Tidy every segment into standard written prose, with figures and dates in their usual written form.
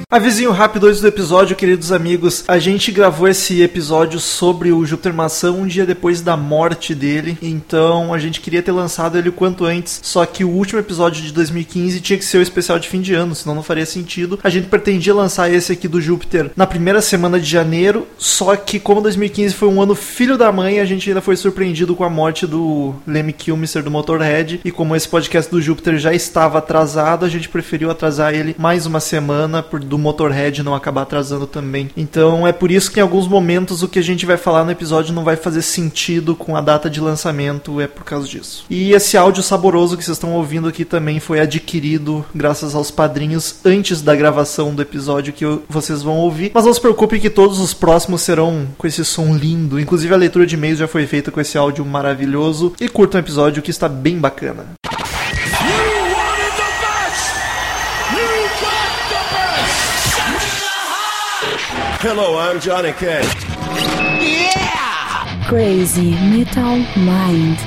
Avisinho rápido antes do episódio, queridos amigos. A gente gravou esse episódio sobre o Júpiter Maçã um dia depois da morte dele. Então a gente queria ter lançado ele o quanto antes. Só que o último episódio de 2015 tinha que ser o especial de fim de ano, senão não faria sentido. A gente pretendia lançar esse aqui do Júpiter na primeira semana de janeiro. Só que como 2015 foi um ano filho da mãe, a gente ainda foi surpreendido com a morte do Lemmy Kilmister do Motorhead. E como esse podcast do Júpiter já estava atrasado, a gente preferiu atrasar ele mais uma semana do Motorhead não acabar atrasando também. Então é por isso que em alguns momentos o que a gente vai falar no episódio não vai fazer sentido com a data de lançamento, é por causa disso. E esse áudio saboroso que vocês estão ouvindo aqui também foi adquirido graças aos padrinhos antes da gravação do episódio que vocês vão ouvir. Mas não se preocupem que todos os próximos serão com esse som lindo. Inclusive a leitura de e-mails já foi feita com esse áudio maravilhoso. E curtam o episódio que está bem bacana. Hello, I'm Johnny Cash. Yeah! Crazy Metal Mind.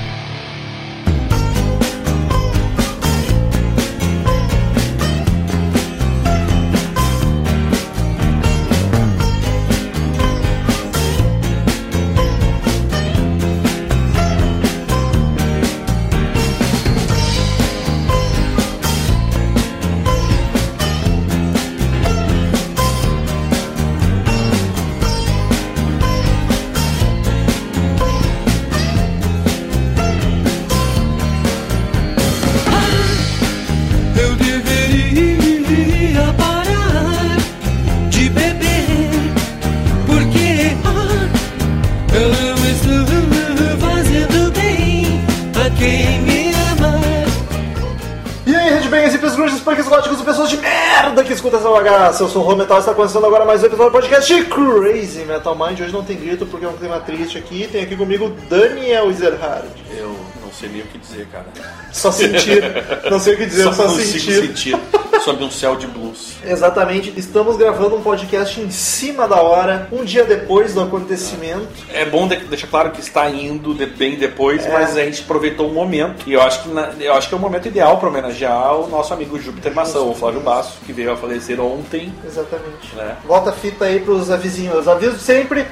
Que escuta essa bagaça, eu sou o Rô Metal e está começando agora mais um episódio do podcast Crazy Metal Mind. Hoje não tem grito porque é um clima triste aqui. Tem aqui comigo Daniel Ezerhard. Eu não sei nem o que dizer, cara. Só sentir. Não sei o que dizer, só sentir. Sob um céu de blues. Exatamente, estamos gravando um podcast em cima da hora, um dia depois do acontecimento. É bom deixar claro que está indo bem depois, mas a gente aproveitou o momento. E eu acho que é o momento ideal para homenagear o nosso amigo Júpiter Maçã, o Flávio Basso, que veio a falecer ontem. Exatamente. Né? Volta a fita aí pros avisinhos. Aviso sempre,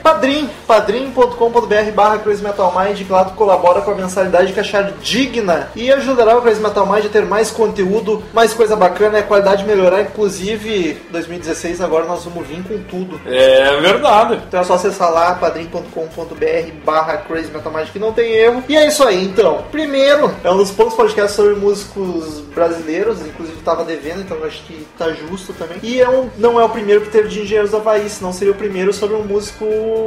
padrim.com.br/Crazy Metal Mind, que lá tu colabora com a mensalidade que achar digna e ajudará o Crazy Metal Mind a ter mais conteúdo, mais coisa bacana, a qualidade melhorar. Inclusive 2016 agora nós vamos vir com tudo. É verdade. Então é só acessar lá padrim.com.br/Crazy Metal Mind, que não tem erro. E é isso aí, então. Primeiro, é um dos poucos podcasts sobre músicos brasileiros, inclusive estava devendo, então acho que tá justo também. E não é o primeiro que teve de Engenheiros do Havaí, senão seria o primeiro sobre um músico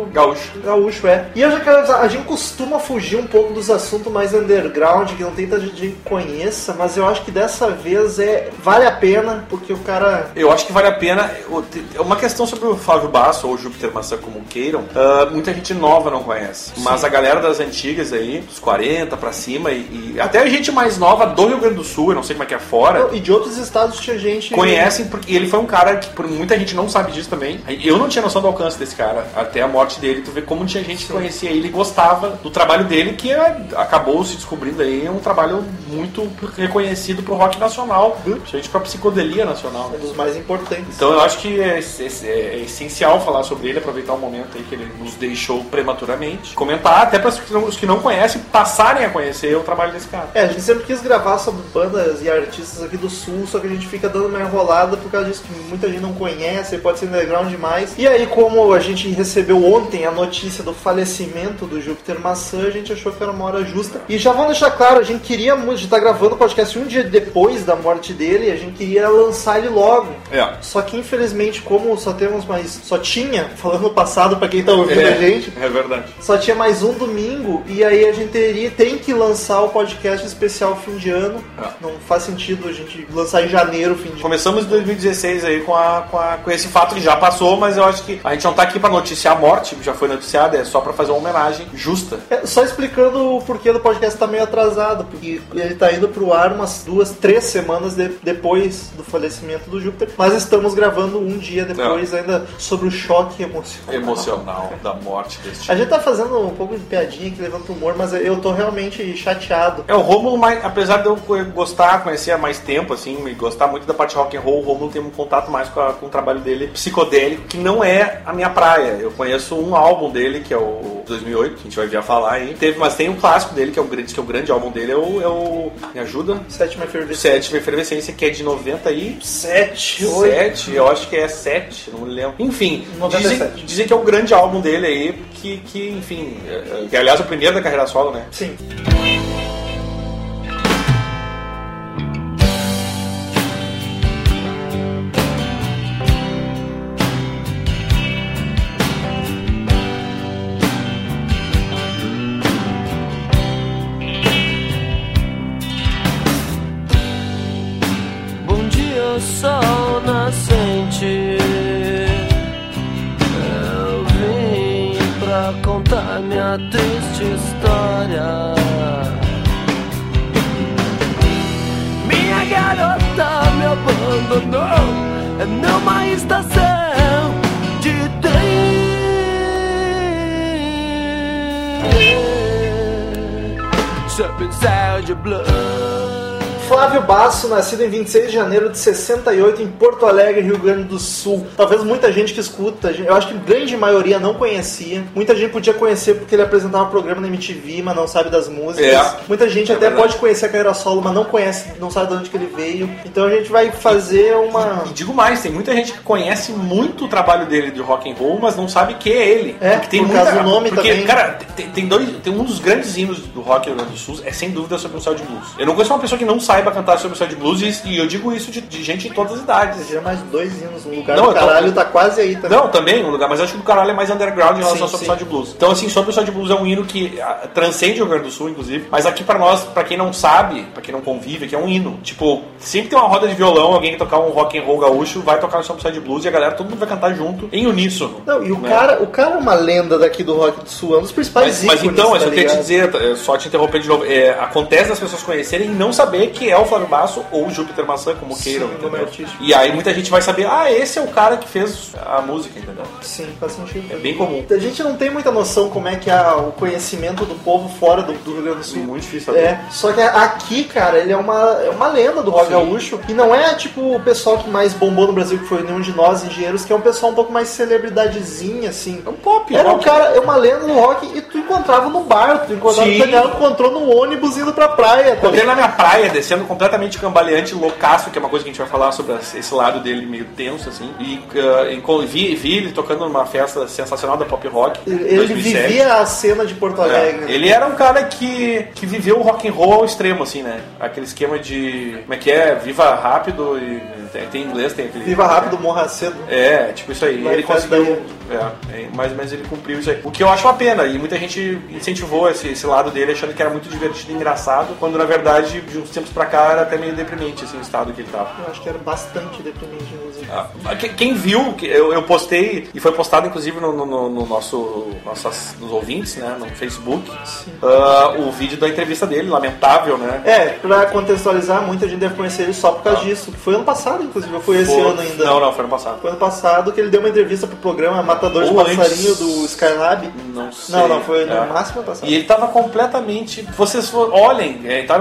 gaúcho, é. E eu já quero avisar, a gente costuma fugir um pouco dos assuntos mais underground, que não tem tanta gente que conheça, mas eu acho que dessa vez vale a pena, porque o cara... Eu acho que vale a pena. Uma questão sobre o Flávio Basso ou o Júpiter Maçã, como queiram, muita gente nova não conhece. Sim. Mas a galera das antigas aí, dos 40 pra cima, e até a gente mais nova do Rio Grande do Sul, eu não sei como é que é fora. E de outros estados tinha gente... Conhecem, porque ele foi um cara que muita gente não sabe disso também. Eu não tinha noção do alcance desse cara, até a morte dele. Tu vê como tinha gente que conhecia ele e gostava do trabalho dele, que acabou se descobrindo aí, é um trabalho muito reconhecido pro rock nacional, principalmente pra psicodelia nacional. Um dos mais importantes. Então eu acho que é essencial falar sobre ele, aproveitar o momento aí que ele nos deixou prematuramente. Comentar, até para os que não conhecem, passarem a conhecer o trabalho desse cara. A gente sempre quis gravar sobre bandas e artistas aqui do Sul, só que a gente fica dando uma enrolada por causa disso, que muita gente não conhece, pode ser underground demais. E aí, como a gente recebeu ontem a notícia do falecimento do Júpiter Maçã, a gente achou que era uma hora justa. E já vamos deixar claro, a gente queria muito, a gente tá gravando o podcast um dia depois da morte dele, a gente queria lançar ele logo. Só que infelizmente, como só tinha, falando no passado pra quem tá ouvindo a gente, é verdade, só tinha mais um domingo, e aí a gente tem que lançar o podcast especial fim de ano. Não faz sentido a gente lançar em janeiro, fim de ano. Começamos em 2016 aí com esse fato que já passou, mas eu acho que a gente não tá aqui pra noticiar a morte, que já foi noticiada, é só pra fazer uma homenagem justa. Só explicando o porquê do podcast tá meio atrasado, porque ele tá indo pro ar umas 2-3 semanas depois do falecimento do Júpiter, mas estamos gravando um dia depois ainda sobre o choque emocional da morte desse tipo. A gente tá fazendo um pouco de piadinha aqui, levando pro humor, mas eu tô realmente chateado. O Rômulo, apesar de eu conhecer há mais tempo, assim, e gostar muito da parte rock and roll, o Rômulo não tenho um contato mais com o trabalho dele psicodélico, que não é a minha praia. Eu conheço um álbum dele, que é o 2008, que a gente vai vir a falar aí. Mas tem um clássico dele, que é o grande álbum dele, é o me ajuda? Sétima Efervescência, que é de 97, 8. Eu acho que é 7, não me lembro. Enfim, dizem que é o grande álbum dele aí, que enfim, que aliás é o primeiro da carreira solo, né? Sim. Sol nascente, eu vim pra contar minha triste história. Minha garota me abandonou numa estação de trem, sob céu de blue. Flávio Basso, nascido em 26 de janeiro de 68 em Porto Alegre, Rio Grande do Sul. Talvez muita gente que escuta, eu acho que grande maioria não conhecia. Muita gente podia conhecer porque ele apresentava um programa na MTV, mas não sabe das músicas. Muita gente até pode conhecer a carreira solo, mas não conhece, não sabe de onde que ele veio. Então a gente vai fazer uma... E digo mais, tem muita gente que conhece muito o trabalho dele de rock and roll, mas não sabe que é ele. Porque tem por causa do nome também. Cara, tem um dos grandes hinos do rock no Rio Grande do Sul, é sem dúvida sobre o Céu de Blues. Eu não conheço uma pessoa que não saiba cantar sobre o Céu de Blues, e eu digo isso de gente em todas as idades. Já mais 2 hinos, o lugar do caralho tá quase aí também. Não, também, um lugar, mas acho que o do caralho é mais underground em relação ao Sobre o Céu de Blues. Então, assim, Sobre o Céu de Blues é um hino que transcende o Rio Grande do Sul, inclusive, mas aqui pra nós, pra quem não sabe, pra quem não convive, aqui é um hino. Tipo, sempre tem uma roda de violão, alguém que tocar um rock and roll gaúcho, vai tocar no Sobre o Céu de Blues e a galera, todo mundo vai cantar junto, em uníssono. Não, e o cara é uma lenda daqui do rock do Sul, é um dos principais ícones. Mas então, eu queria te dizer, só te interromper de novo, acontece das pessoas conhecerem e não saber que é o Flávio Basso ou o Júpiter Maçã, como queiram, entendeu? E aí muita gente vai saber, esse é o cara que fez a música, entendeu? Sim, faz sentido. É bem comum. A gente não tem muita noção como é que é o conhecimento do povo fora do Rio Grande do Sul. É muito difícil saber. Só que aqui, cara, ele é uma lenda do rock gaúcho. E não é tipo o pessoal que mais bombou no Brasil, que foi nenhum de nós, engenheiros, que é um pessoal um pouco mais celebridadezinha, assim. É um pop. Era um cara, é uma lenda do rock, e tu encontrava no bar, tu encontrava o Daniel, encontrou no ônibus indo pra praia. Encontrei na minha praia, descendo completamente cambaleante, loucaço, que é uma coisa que a gente vai falar sobre esse lado dele meio tenso, assim. E vi ele tocando numa festa sensacional da pop rock. Ele vivia a cena de Porto Alegre. Ele era um cara que viveu o rock and roll ao extremo, assim, né? Aquele esquema de... Como é que é? Viva rápido e... Tem em inglês, tem aquele... Viva rápido, morra cedo. Tipo isso aí. Ele conseguiu... mais ou menos ele cumpriu isso aí. O que eu acho uma pena. E muita gente incentivou esse lado dele, achando que era muito divertido e engraçado, quando na verdade, de uns tempos pra cá, era até meio deprimente, assim, o estado que ele tava. Eu acho que era bastante deprimente, inclusive. Quem viu, eu postei, e foi postado inclusive no nos ouvintes, né, no Facebook, o vídeo da entrevista dele, lamentável, né? Pra contextualizar, muita gente deve conhecer ele só por causa disso. Que foi ano passado, inclusive, ou foi esse ano ainda? Não, foi ano passado. Foi ano passado que ele deu uma entrevista pro programa Matador de Passarinho do Skylab. Não sei. Não, foi no máximo ano passado. E ele tava completamente... Vocês olhem,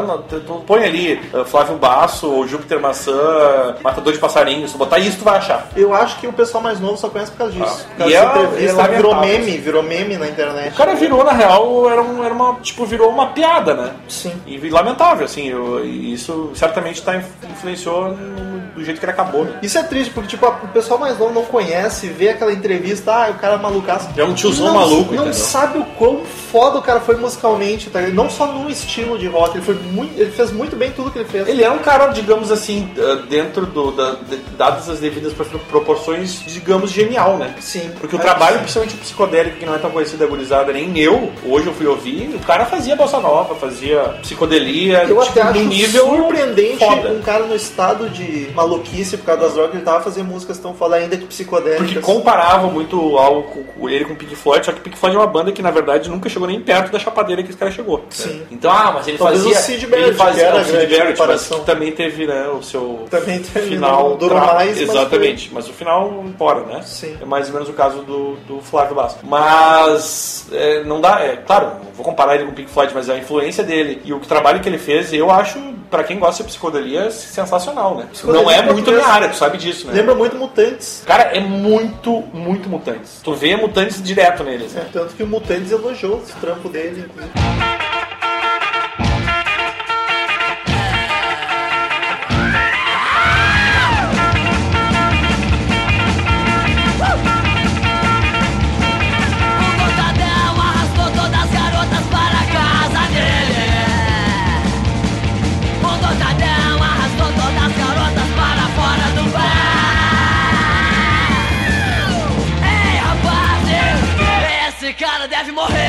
põe ali Flávio Basso ou Júpiter Maçã, Matador de Passarinho, se botar isso tu vai achar. Eu acho que o pessoal mais novo só conhece por causa disso. Por causa dessa entrevista virou meme na internet. O cara virou, na real, virou uma piada, né? Sim. E lamentável, assim, isso certamente influenciou do jeito que ele acabou, né? Isso é triste, porque tipo, o pessoal mais novo não conhece, vê aquela entrevista, o cara é malucaço. É um tiozão maluco, não sabe o quão foda o cara foi musicalmente, tá? Não só no estilo de rock, ele fez muito bem tudo que ele fez. Ele é um cara, digamos assim, dentro dadas as devidas proporções, digamos, genial, né? Sim. Porque o trabalho, principalmente o psicodélico, que não é tão conhecido agorizada, nem hoje eu fui ouvir, o cara fazia bossa nova, fazia psicodelia, eu até acho nível surpreendente foda. Um cara no estado de maluquice por causa das drogas, ele tava fazendo músicas tão foda ainda que psicodélicas. Porque comparavam muito ele com o Pink Floyd, só que o Pink Floyd é uma banda que na verdade nunca chegou nem perto da chapadeira que esse cara chegou. Sim. Né? Então, mas ele talvez fazia... o Sid Barrett, que era a grande comparação. Que também teve, né, o seu final... Não durou mais, exatamente, mas o final embora, né? Sim. É mais ou menos o caso do Flávio Basso. Mas não dá... claro, não vou comparar ele com o Pink Floyd, mas a influência dele e o trabalho que ele fez, eu acho, pra quem gosta de psicodelia, sensacional, né? Não é muito minha área, tu sabe disso, né? Lembra muito Mutantes. Cara, é muito Mutantes. Tu vê Mutantes direto neles, né? Tanto que o Mutantes elogiou esse trampo dele, inclusive. Cara deve morrer.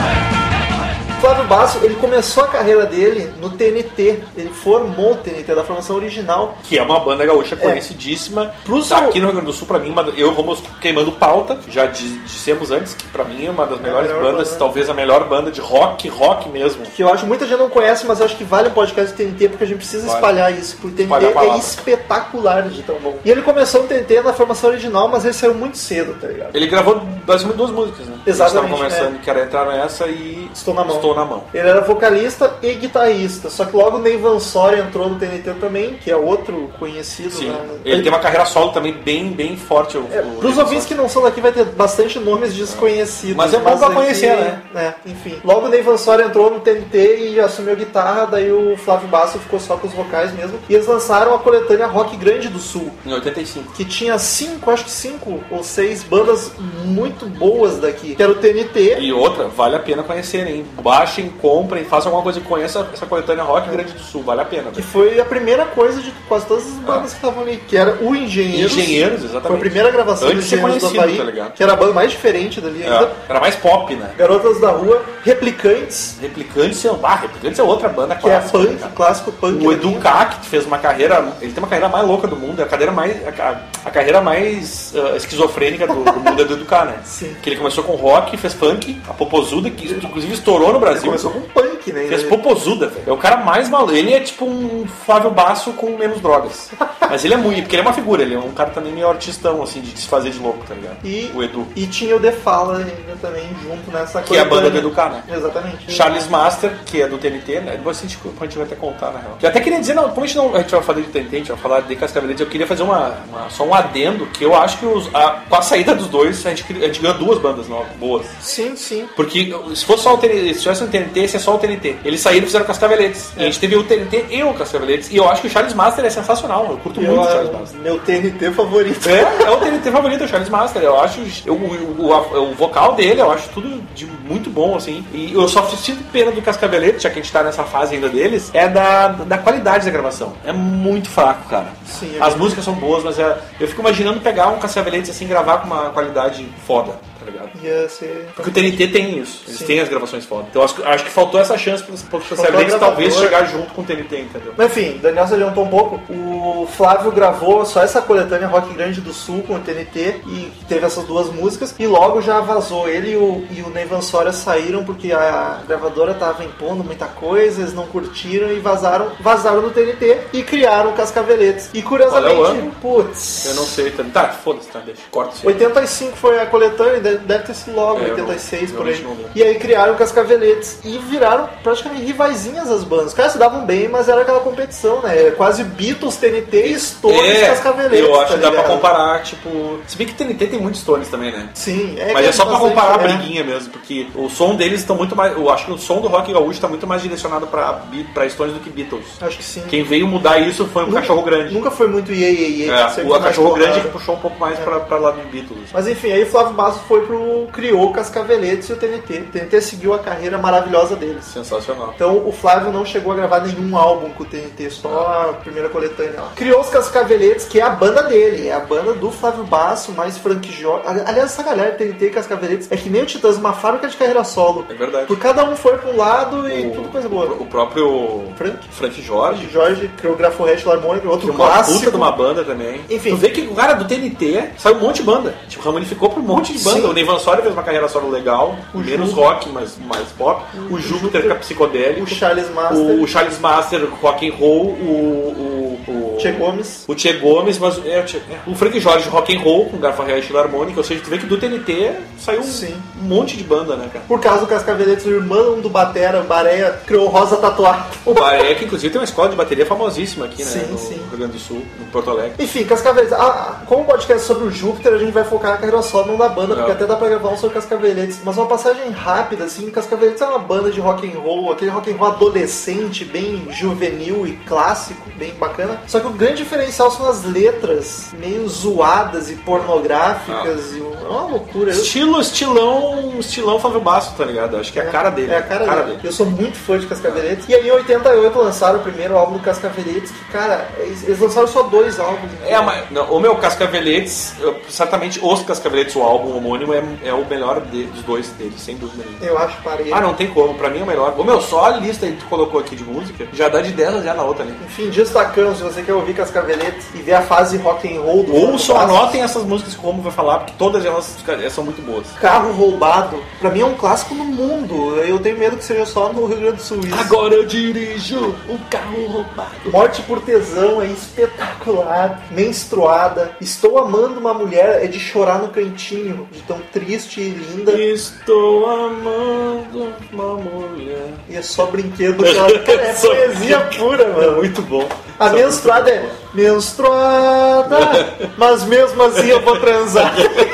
Flávio Basso, ele começou a carreira dele no TNT. Ele formou o TNT da formação original. Que é uma banda gaúcha conhecidíssima. Aqui no Rio Grande do Sul, pra mim, eu vou queimando pauta. Já dissemos antes que pra mim é uma das melhores bandas, talvez a melhor banda de rock mesmo. Que eu acho que muita gente não conhece, mas eu acho que vale um podcast do TNT, porque a gente precisa espalhar isso. Porque o TNT é espetacular de tão bom. E ele começou no TNT na formação original, mas ele saiu muito cedo, tá ligado? Ele gravou basicamente 2 músicas, né? Exatamente. Eles estavam começando, que era Entrar Nessa e Estou na Mão. Ele era vocalista e guitarrista, só que logo o Ney Van Soria entrou no TNT também, que é outro conhecido. Sim. Né? Ele tem uma carreira solo também bem forte. Para os ouvintes que não são daqui vai ter bastante nomes desconhecidos. Mas é bom pra conhecer, né? Enfim. Logo o Ney Van Soria entrou no TNT e assumiu a guitarra, daí o Flávio Basso ficou só com os vocais mesmo. E eles lançaram a coletânea Rock Grande do Sul. Em 85. Que tinha 5 ou 6 bandas muito boas daqui. Que era o TNT. E outra, vale a pena conhecerem, hein? Baixem, comprem, façam alguma coisa e conheçam essa coletânea Rock Grande do Sul, vale a pena. Que foi a primeira coisa de quase todas as bandas que estavam ali, que era o Engenheiros. Exatamente. Foi a primeira gravação do Engenheiros do Havaí, tá ligado? que era a banda mais diferente dali ainda. Era mais pop, né? Garotas da Rua, Replicantes. Replicantes é outra banda que clássica. Que é punk, clássico punk. O Edu K, que fez uma carreira, ele tem uma carreira mais louca do mundo, é a carreira mais esquizofrênica do mundo é do Edu K, né? Sim. Que ele começou com rock, fez funk, a Popozuda, que inclusive estourou no Brasil. Ele começou com punk, né? Fez Popozuda, velho. É o cara mais maluco. Ele é tipo um Flávio Basso com menos drogas. Mas ele é muito, porque ele é uma figura, ele é um cara também meio artistão, assim, de se fazer de louco, tá ligado? O Edu. E tinha o The Fala ainda também junto nessa coisa. Que é a banda do Edu K, né? Exatamente. Charles Master, que é do TNT, né? Depois a gente vai até contar, na real. Eu até queria dizer, não, como a gente vai falar de TNT, a gente vai falar de Cascaveletes, eu queria fazer só um adendo, que eu acho que com a saída dos dois, a gente ganhou 2 bandas novas, boas. Sim. Porque se fosse só o TNT, se tivesse um TNT, esse é só o TNT. Eles saíram e fizeram Cascaveletes. E a gente teve o TNT e o Cascaveletes. E eu acho que o Charles Master é sensacional. Eu curto muito o Charles Master. Meu TNT favorito. É o TNT favorito, o Charles Master. Eu acho o vocal dele, eu acho tudo de muito bom, assim. E eu só sinto pena do Cascaveletes, já que a gente tá nessa fase ainda deles, é da qualidade da gravação. É muito fraco, cara. Sim, as músicas são boas, mas eu fico imaginando pegar um Cascaveletes assim, gravar com uma qualidade foda. Tá ligado? Porque o TNT tem isso, eles têm as gravações foda. Então acho que faltou essa chance para os Cascaveletes talvez chegar junto com o TNT, entendeu? Mas enfim, Daniel se adiantou um pouco. O Flávio gravou só essa coletânea Rock Grande do Sul com o TNT e teve essas 2 músicas e logo já vazou. Ele e o Ney Van Soria saíram porque a gravadora tava impondo muita coisa, eles não curtiram e vazaram no TNT e criaram Cascaveletes. E curiosamente, putz, eu não sei também. Tá, foda-se, tá, deixa. Corta isso. 85 foi a coletânea, deve ter sido logo, 86 por aí. E aí criaram Cascaveletes e viraram praticamente rivaizinhas as bandas. Os caras se davam bem, mas era aquela competição, né? Quase Beatles, TNT e Stones Cascaveletes. Eu acho que dá pra comparar, tipo... Se bem que TNT tem muitos Stones também, né? Sim. Mas é só pra comparar a briguinha mesmo, porque o som deles estão muito mais... Eu acho que o som do rock gaúcho tá muito mais direcionado pra Stones do que Beatles. Acho que sim. Quem veio mudar isso foi o Cachorro Grande. Nunca foi muito o Cachorro Grande que puxou um pouco mais pra lado do Beatles. Mas enfim, aí o Flávio Basso criou Cascaveletes e o TNT. O TNT seguiu a carreira maravilhosa deles. Sensacional. Então o Flávio não chegou a gravar nenhum álbum com o TNT, só a primeira coletânea lá. Criou os Cascaveletes, que é a banda dele, é a banda do Flávio Basso, mais Frank Jorge. Aliás, essa galera TNT e Cascaveletes é que nem o Titãs, uma fábrica de carreira solo. É verdade. Por cada um foi pra um lado e tudo coisa boa. O próprio Frank Jorge Puta de uma banda também. Enfim. Tu vê que o cara do TNT saiu um monte de banda. Tipo, ramificou pra um monte de banda. Sim. O Ney Van Soria fez uma carreira solo legal, menos rock, mas mais pop. O Júpiter, que é psicodélico. O Charles Master rock and roll. Tchê Gomes. O Tchê Gomes, mas o Frank Jorge Rock and Roll com Garfa Real e Estilo Harmônica, ou seja, tu vê que do TNT saiu um monte de banda, né, cara? Por causa do Cascaveletes, o irmão do Batera, o Bareia, criou o Rosa Tatuado. O Bareia, que inclusive tem uma escola de bateria famosíssima aqui, né, no sim. Rio Grande do Sul, no Porto Alegre. Enfim, Cascaveletes. Como o podcast é sobre o Júpiter, a gente vai focar na carreira solo, não da banda, porque até dá pra gravar um sobre Cascaveletes. Mas uma passagem rápida, assim, Cascaveletes é uma banda de rock and roll, aquele rock and roll adolescente, bem juvenil e clássico, bem bacana. Só que o grande diferencial são as letras, meio zoadas e pornográficas. E é uma loucura. Estilão Flávio Basso, tá ligado? Acho que é a cara dele. É a cara dele. Eu sou muito fã de Cascaveletes. E aí em 88 lançaram o primeiro álbum do Cascaveletes, que, cara, eles lançaram só 2 álbuns. O meu Cascaveletes, certamente os Cascaveletes, o álbum homônimo, é o melhor dos dois deles, sem dúvida nenhuma. Eu acho parede. Não tem como, pra mim é o melhor. Só a lista que tu colocou aqui de música já dá de 10 já na outra ali. Enfim, destacando, se você quer ouvir Cascaveletes e ver a fase rock and roll do ou só anotem essas músicas que o Romulo vai falar, porque todas elas são muito boas. Carro Roubado, pra mim é um clássico no mundo. Eu tenho medo que seja só no Rio Grande do Sul. Agora eu dirijo um carro roubado. Morte por Tesão é espetacular. Menstruada. Estou amando uma mulher é de chorar no cantinho, de tão triste e linda. Estou amando uma mulher. E é só brinquedo. Cara, é poesia pura, mano. É muito bom. A menstruada é menstruada, mas mesmo assim eu vou transar.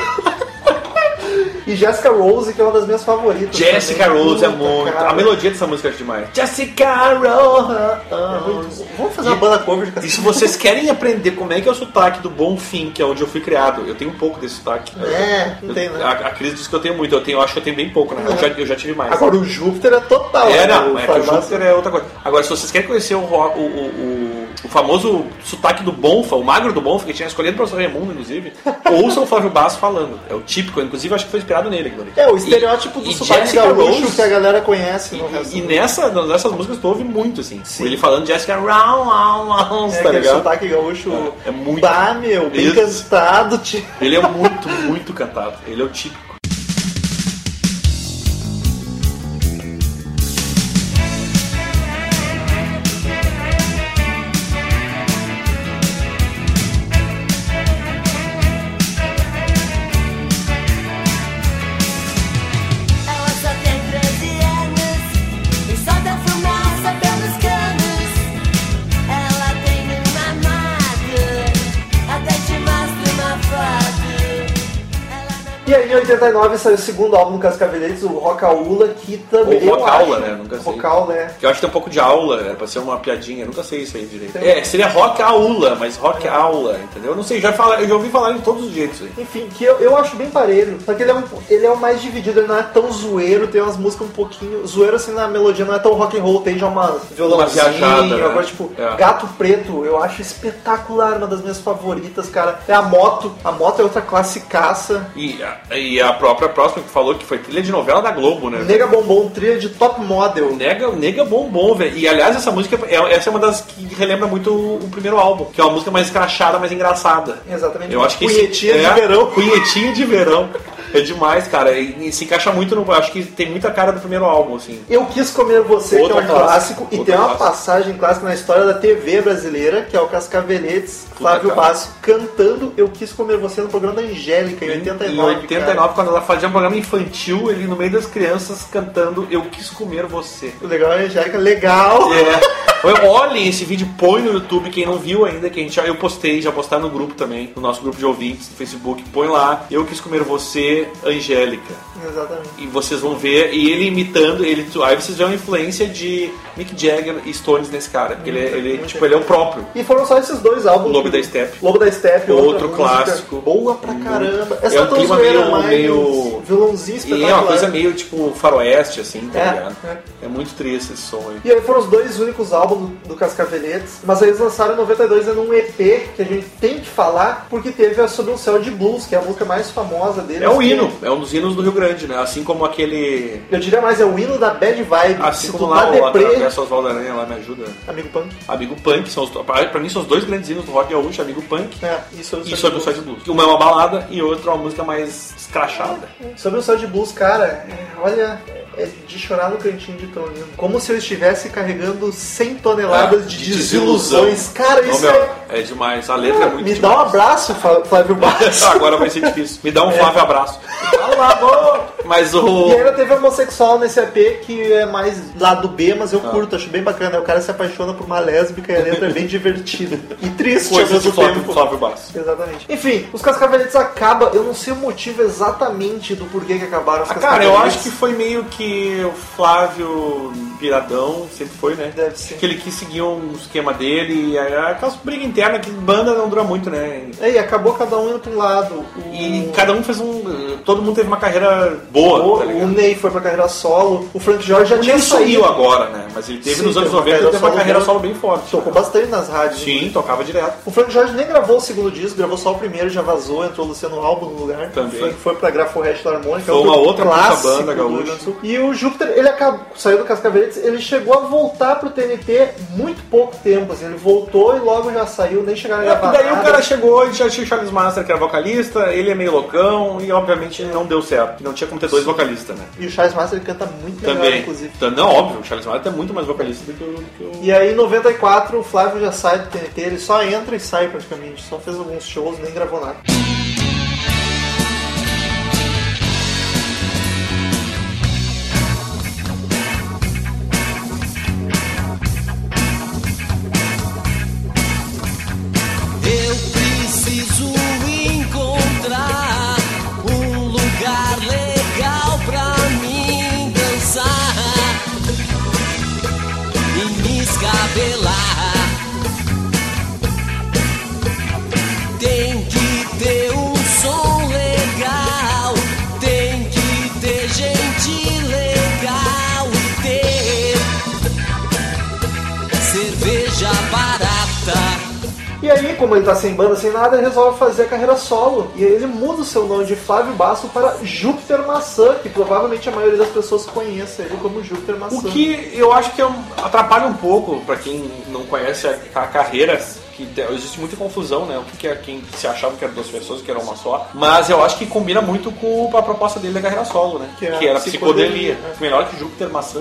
E Jessica Rose, que é uma das minhas favoritas. Jessica Rose é muito. Cara. A melodia dessa música é demais. Jessica Rose. Vamos fazer uma banda cover de Cascaveletes. E se vocês querem aprender como é que é o sotaque do Bonfim, que é onde eu fui criado, eu tenho um pouco desse sotaque. Não tem, né? A Cris disse que eu tenho muito. Eu acho que eu tenho bem pouco, né? Eu já tive mais. Agora o Júpiter é total. O Júpiter é outra coisa. Agora, se vocês querem conhecer o famoso sotaque do Bonfa, o magro do Bonfa, que tinha escolhido o professor Raimundo, inclusive, ouçam o Flávio Basso falando. É o típico, inclusive acho que foi inspirado nele. O estereótipo do sotaque gaúcho que a galera conhece. E nessas músicas tu ouve muito, assim. Sim. Ele falando Jessica Rose, tá ligado? Sotaque gaúcho é muito. Bem cantado. Ele é muito, muito cantado. Ele é o típico. E aí, em 89, saiu o segundo álbum do Cascaveletes, o Rock Aula, que também. Ou Rock Aula, né? Nunca sei. Rock Aula, né? Que eu acho que tem um pouco de aula, era pra ser uma piadinha, eu nunca sei isso aí direito. Seria Rock Aula, mas Rock Aula, entendeu? Eu não sei, eu já ouvi falar de todos os jeitos aí. Enfim, que eu acho bem parelho, só que ele é o mais dividido, ele não é tão zoeiro, tem umas músicas um pouquinho. Zoeiro assim na melodia, não é tão rock and roll, tem já uma violãozinho, né? Agora tipo, Gato Preto, eu acho espetacular, uma das minhas favoritas, cara. É a Moto é outra classicaça. E a própria próxima que falou que foi trilha de novela da Globo, né? Nega Bombom, trilha de Top Model. Nega Bombom, velho. E aliás, essa música, essa é uma das que relembra muito o primeiro álbum, que é uma música mais escrachada, mais engraçada. Exatamente. Eu acho que Punhetinha de verão. Punhetinha de verão. É demais, cara. E se encaixa muito no. Acho que tem muita cara do primeiro álbum, assim. Eu Quis Comer Você, que é um clássico. E tem uma passagem clássica na história da TV brasileira, que é o Cascaveletes, Flávio Basso, cantando Eu Quis Comer Você no programa da Angélica, em 89. Em 89, quando ela fazia um programa infantil, ele no meio das crianças cantando Eu Quis Comer Você. O legal é a Angélica, legal! Olhem esse vídeo, põe no YouTube, quem não viu ainda, que eu postei, já postaram no grupo também, no nosso grupo de ouvintes, no Facebook, põe lá, Eu Quis Comer Você, Angélica. Exatamente. E vocês vão ver, e ele imitando, aí vocês veem a influência de Mick Jagger e Stones nesse cara, porque ele é o próprio. E foram só esses 2 álbuns. Lobo da Steppe. Lobo da Steppe, outro clássico. Boa pra caramba. Essa é um clima meio violãozinho espetacular. E é uma coisa meio tipo faroeste, assim, tá ligado? É muito triste esse som aí. E aí foram os 2 únicos álbuns do Cascaveletes, mas aí eles lançaram em 92 num EP que a gente tem que falar, porque teve a Sob um Céu de Blues, que é a música mais famosa deles. É o hino, é um dos hinos do Rio Grande, né? Assim como aquele... Eu diria mais, é o hino da Bad Vibe. Assim como lá o Atravessa Oswaldo Aranha, lá me ajuda. Amigo Punk. Amigo Punk, pra mim são os 2 grandes hinos do rock gaúcho, Amigo Punk e Sob o Céu de Blues. Uma é uma balada e outra é uma música mais escrachada. Sob um Céu de Blues, cara, olha... é de chorar no cantinho de tão lindo. Como se eu estivesse carregando 100 toneladas de desilusões. Cara, Não, isso meu, é demais. A letra é muito Me demais. dá um abraço, Flávio Bastos. Agora vai ser difícil. Me dá um Flávio abraço. Olha lá, boa. Mas E ainda teve homossexual nesse EP que é mais lado B, mas eu curto, acho bem bacana. O cara se apaixona por uma lésbica e a letra é bem divertida. E triste ao coisa de mesmo tempo. Flávio Bastos. Exatamente. Enfim, os Cascaveletes acabam. Eu não sei o motivo exatamente do porquê que acabaram os Cara, eu acho que foi meio que o Flávio piradão, sempre foi, né? Deve ser. Que ele quis seguir um esquema dele e aquela briga interna que banda não dura muito, né? E acabou cada um indo pra um lado. E cada um fez todo mundo teve uma carreira boa, tá O ligado? Ney foi pra carreira solo. O Frank Jorge já O tinha Ney sumiu saído. agora, né? Mas ele teve Sim, nos anos teve uma 90 ele teve uma carreira carreira solo solo bem forte. Tocou bastante nas rádios. Sim, tocava direto. O Frank Jorge nem gravou o segundo disco, gravou só o primeiro, já vazou, entrou o Luciano Albo no lugar. Também. O Frank foi pra Graforrest Harmônica. Foi uma outra clássico banda do Rio gaúcha. Grande do Sul. E o Júpiter, ele saiu do Cascaveletes, ele chegou a voltar pro TNT muito pouco tempo, assim, ele voltou e logo já saiu, nem chegaram a gravar Daí nada. o cara chegou e já tinha o Charles Master, que era vocalista, ele é meio loucão e obviamente não deu certo. Não tinha como ter dois vocalistas, né? E o Charles Master, ele canta muito melhor, Também. inclusive. Não, óbvio, o Charles Master é muito mais vocalista do que o... E aí, em 94, o Flávio já sai do TNT, ele só entra e sai praticamente, só fez alguns shows, nem gravou nada. Eu preciso encontrar um lugar legal pra mim dançar e me escabelar. Tem que ter um som legal, tem que ter gente legal e ter cerveja barata. E aí, como ele tá sem banda, sem nada, ele resolve fazer a carreira solo. E aí ele muda o seu nome de Flávio Basso para Júpiter Maçã, que provavelmente a maioria das pessoas conhece ele como Júpiter Maçã. O que eu acho que atrapalha um pouco, pra quem não conhece a carreira, que existe muita confusão, né? O que é quem se achava que eram duas pessoas, que era uma só. Mas eu acho que combina muito com a proposta dele da carreira solo, né? Que é Que era a psicodelia. psicodelia, né? Melhor que Júpiter Maçã.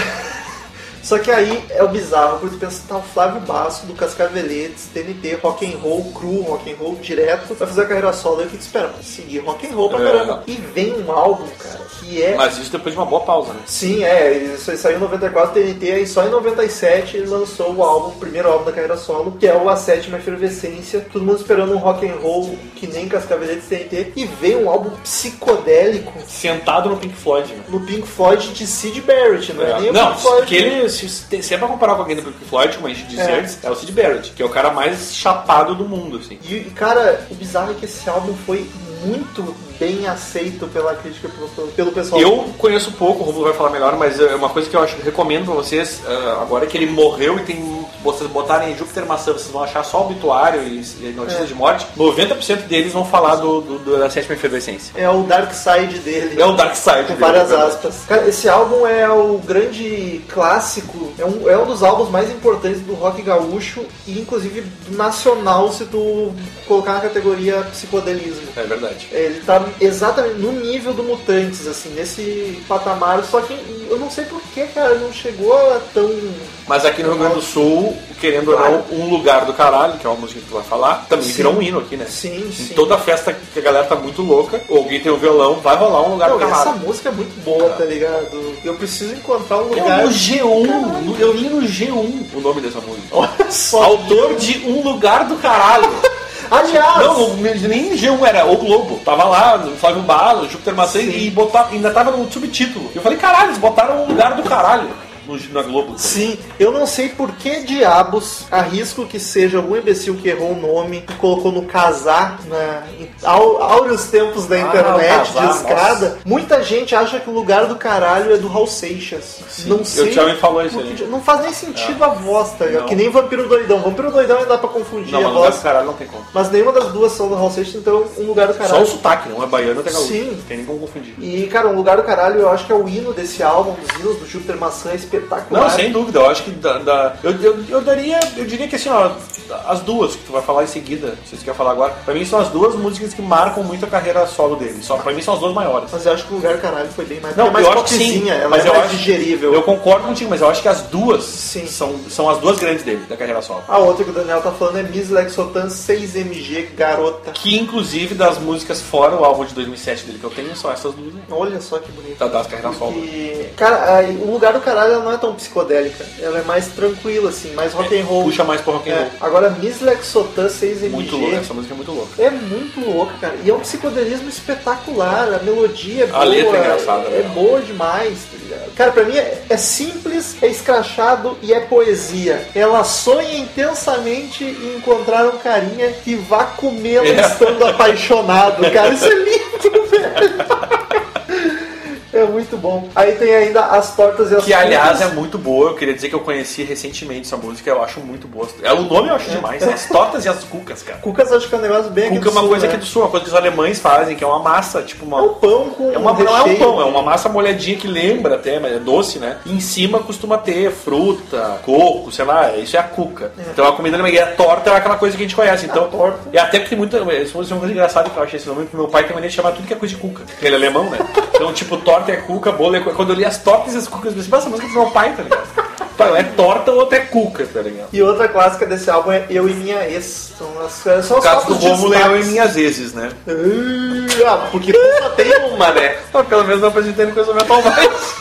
Só que aí é o bizarro, porque tu pensa, tá o Flávio Basso do Cascaveletes, TNT, rock and roll, cru, rock and roll direto, vai fazer a carreira solo. Aí o que tu espera? Vai seguir rock and roll pra caramba. E vem um álbum, cara, que é... Mas isso depois de uma boa pausa, né? Sim, isso aí saiu em 94, TNT, aí só em 97 ele lançou o primeiro álbum da carreira solo, que é o A Sétima Efervescência, todo mundo esperando um rock and roll que nem Cascaveletes TNT, e veio um álbum psicodélico Sentado no Pink Floyd, né? no Pink Floyd de Sid Barrett, não é nem o Não, Pink Floyd. porque ele, se é pra comparar com alguém do Pink Floyd, como a gente disse antes, é o Sid Barrett, que é o cara mais chapado do mundo, assim. E, cara, o bizarro é que esse álbum foi muito bem aceito pela crítica, pelo pessoal. Eu conheço pouco, o Romulo vai falar melhor, mas é uma coisa que eu recomendo pra vocês, agora que ele morreu e tem vocês botarem Júpiter Maçã, vocês vão achar só obituário e notícias de morte, 90% deles vão falar da Sétima Efervescência. É o Dark Side dele. É o Dark Side com dele, várias é verdade. aspas. Cara, esse álbum é o grande clássico, é um dos álbuns mais importantes do rock gaúcho e inclusive do nacional, se tu colocar na categoria psicodelismo. É verdade. Ele tá exatamente no nível do Mutantes, assim, nesse patamar, só que eu não sei por que, cara, não chegou a tão... Mas aqui no Rio Grande do Sul, querendo ou não, Um Lugar do Caralho, que é uma música que tu vai falar, também virou um hino aqui, né? Sim, Em sim. toda festa que a galera tá muito louca, ou alguém tem um violão, vai rolar Um Lugar do Não, essa Caralho. música é muito boa, tá ligado? Eu preciso encontrar um É lugar... no G1, eu li no G1 o nome dessa música. Olha só. Autor de Um Lugar do Caralho. Aliás... Não, nem G1 era, O Globo. Tava lá, no Flávio Balo, Júpiter Maçã, e ainda tava no subtítulo. Eu falei, caralho, eles botaram Um Lugar do Caralho na Globo. Sim, eu não sei por que diabos, arrisco que seja algum imbecil que errou o nome e colocou no casar, em áureos tempos da internet, Casar, de escada. Muita gente acha que o Lugar do Caralho é do Raul Seixas. Não sei. Eu já me falou isso porque aí. não faz nem sentido a voz, tá ligado? Não. Que nem Vampiro Doidão. Vampiro Doidão ainda dá pra confundir Não, a mas Um Lugar do voz. Caralho não tem como. Mas nenhuma das duas são do Raul Seixas, então Um Lugar do Só Caralho. o sotaque, não é baiano, até gaúcho. Sim. Não tem nem como confundir. E, cara, Um Lugar do Caralho eu acho que é o hino desse álbum, dos hinos do Júpiter Maçã. espetacular. Não, sem dúvida, eu acho que eu diria que assim, ó, as duas que tu vai falar em seguida, não sei se tu quer falar agora, pra mim são as duas músicas que marcam muito a carreira solo dele, só pra mim são as duas maiores. Mas eu acho que o Lugar do Caralho foi bem mais... Não, mais eu acho que sim, ela mas é eu mais acho, digerível. Eu concordo contigo, mas eu acho que as duas Sim. são as duas grandes dele, da carreira solo. A outra que o Daniel tá falando é Miss Lexotan 6MG Garota. Que inclusive das músicas fora o álbum de 2007 dele que eu tenho, são essas duas aí. Olha só que bonito. Das carreiras solo. E, cara, o Lugar do Caralho ela não é tão psicodélica. Ela é mais tranquila, assim, mais rock and roll. Puxa mais pro rock and roll. Agora, Miss Lexotan 6MG... Muito louca, essa música é muito louca. É muito louca, cara. E é um psicodelismo espetacular. A melodia é boa. A letra é engraçada, É boa demais, tá ligado? Cara, pra mim é simples, é escrachado e é poesia. Ela sonha intensamente em encontrar um carinha que vá comê-la estando apaixonado. Cara, isso é lindo, velho. É muito bom. Aí tem ainda As Tortas e as Que, aliás, Cucas. é muito boa. Eu queria dizer que eu conheci recentemente essa música. Eu acho muito boa. O nome eu acho demais. As Tortas e as Cucas, cara. Cucas acho que é um negócio bem aqui Cuca é do uma sul, coisa né? aqui do sul, uma coisa que os alemães fazem, que é uma massa, tipo uma... É um pão com não é um recheio. pão, é uma massa molhadinha que lembra até, mas é doce, né? E em cima costuma ter fruta, coco, sei lá, isso é a cuca. Então a comida alemã, e a torta é aquela coisa que a gente conhece. Então, torta. E até porque tem muita... Isso é uma coisa engraçada que eu achei esse nome, porque meu pai tem mania de chamar tudo que é coisa de cuca. Ele é alemão, né? Então, tipo, torta é cuca, bolo é cuca. Quando eu li as tortas e as cucas, eu pensei, essa música é do meu pai, tá ligado? Pai, é torta ou é cuca, tá ligado? E outra clássica desse álbum é Eu e Minha Ex. São as No caso do fotos de Rômulo é eu e destaques. minhas exes, né? Ah, porque tu só tem uma, né? Pelo menos não apresentei no Coisa Metal mais.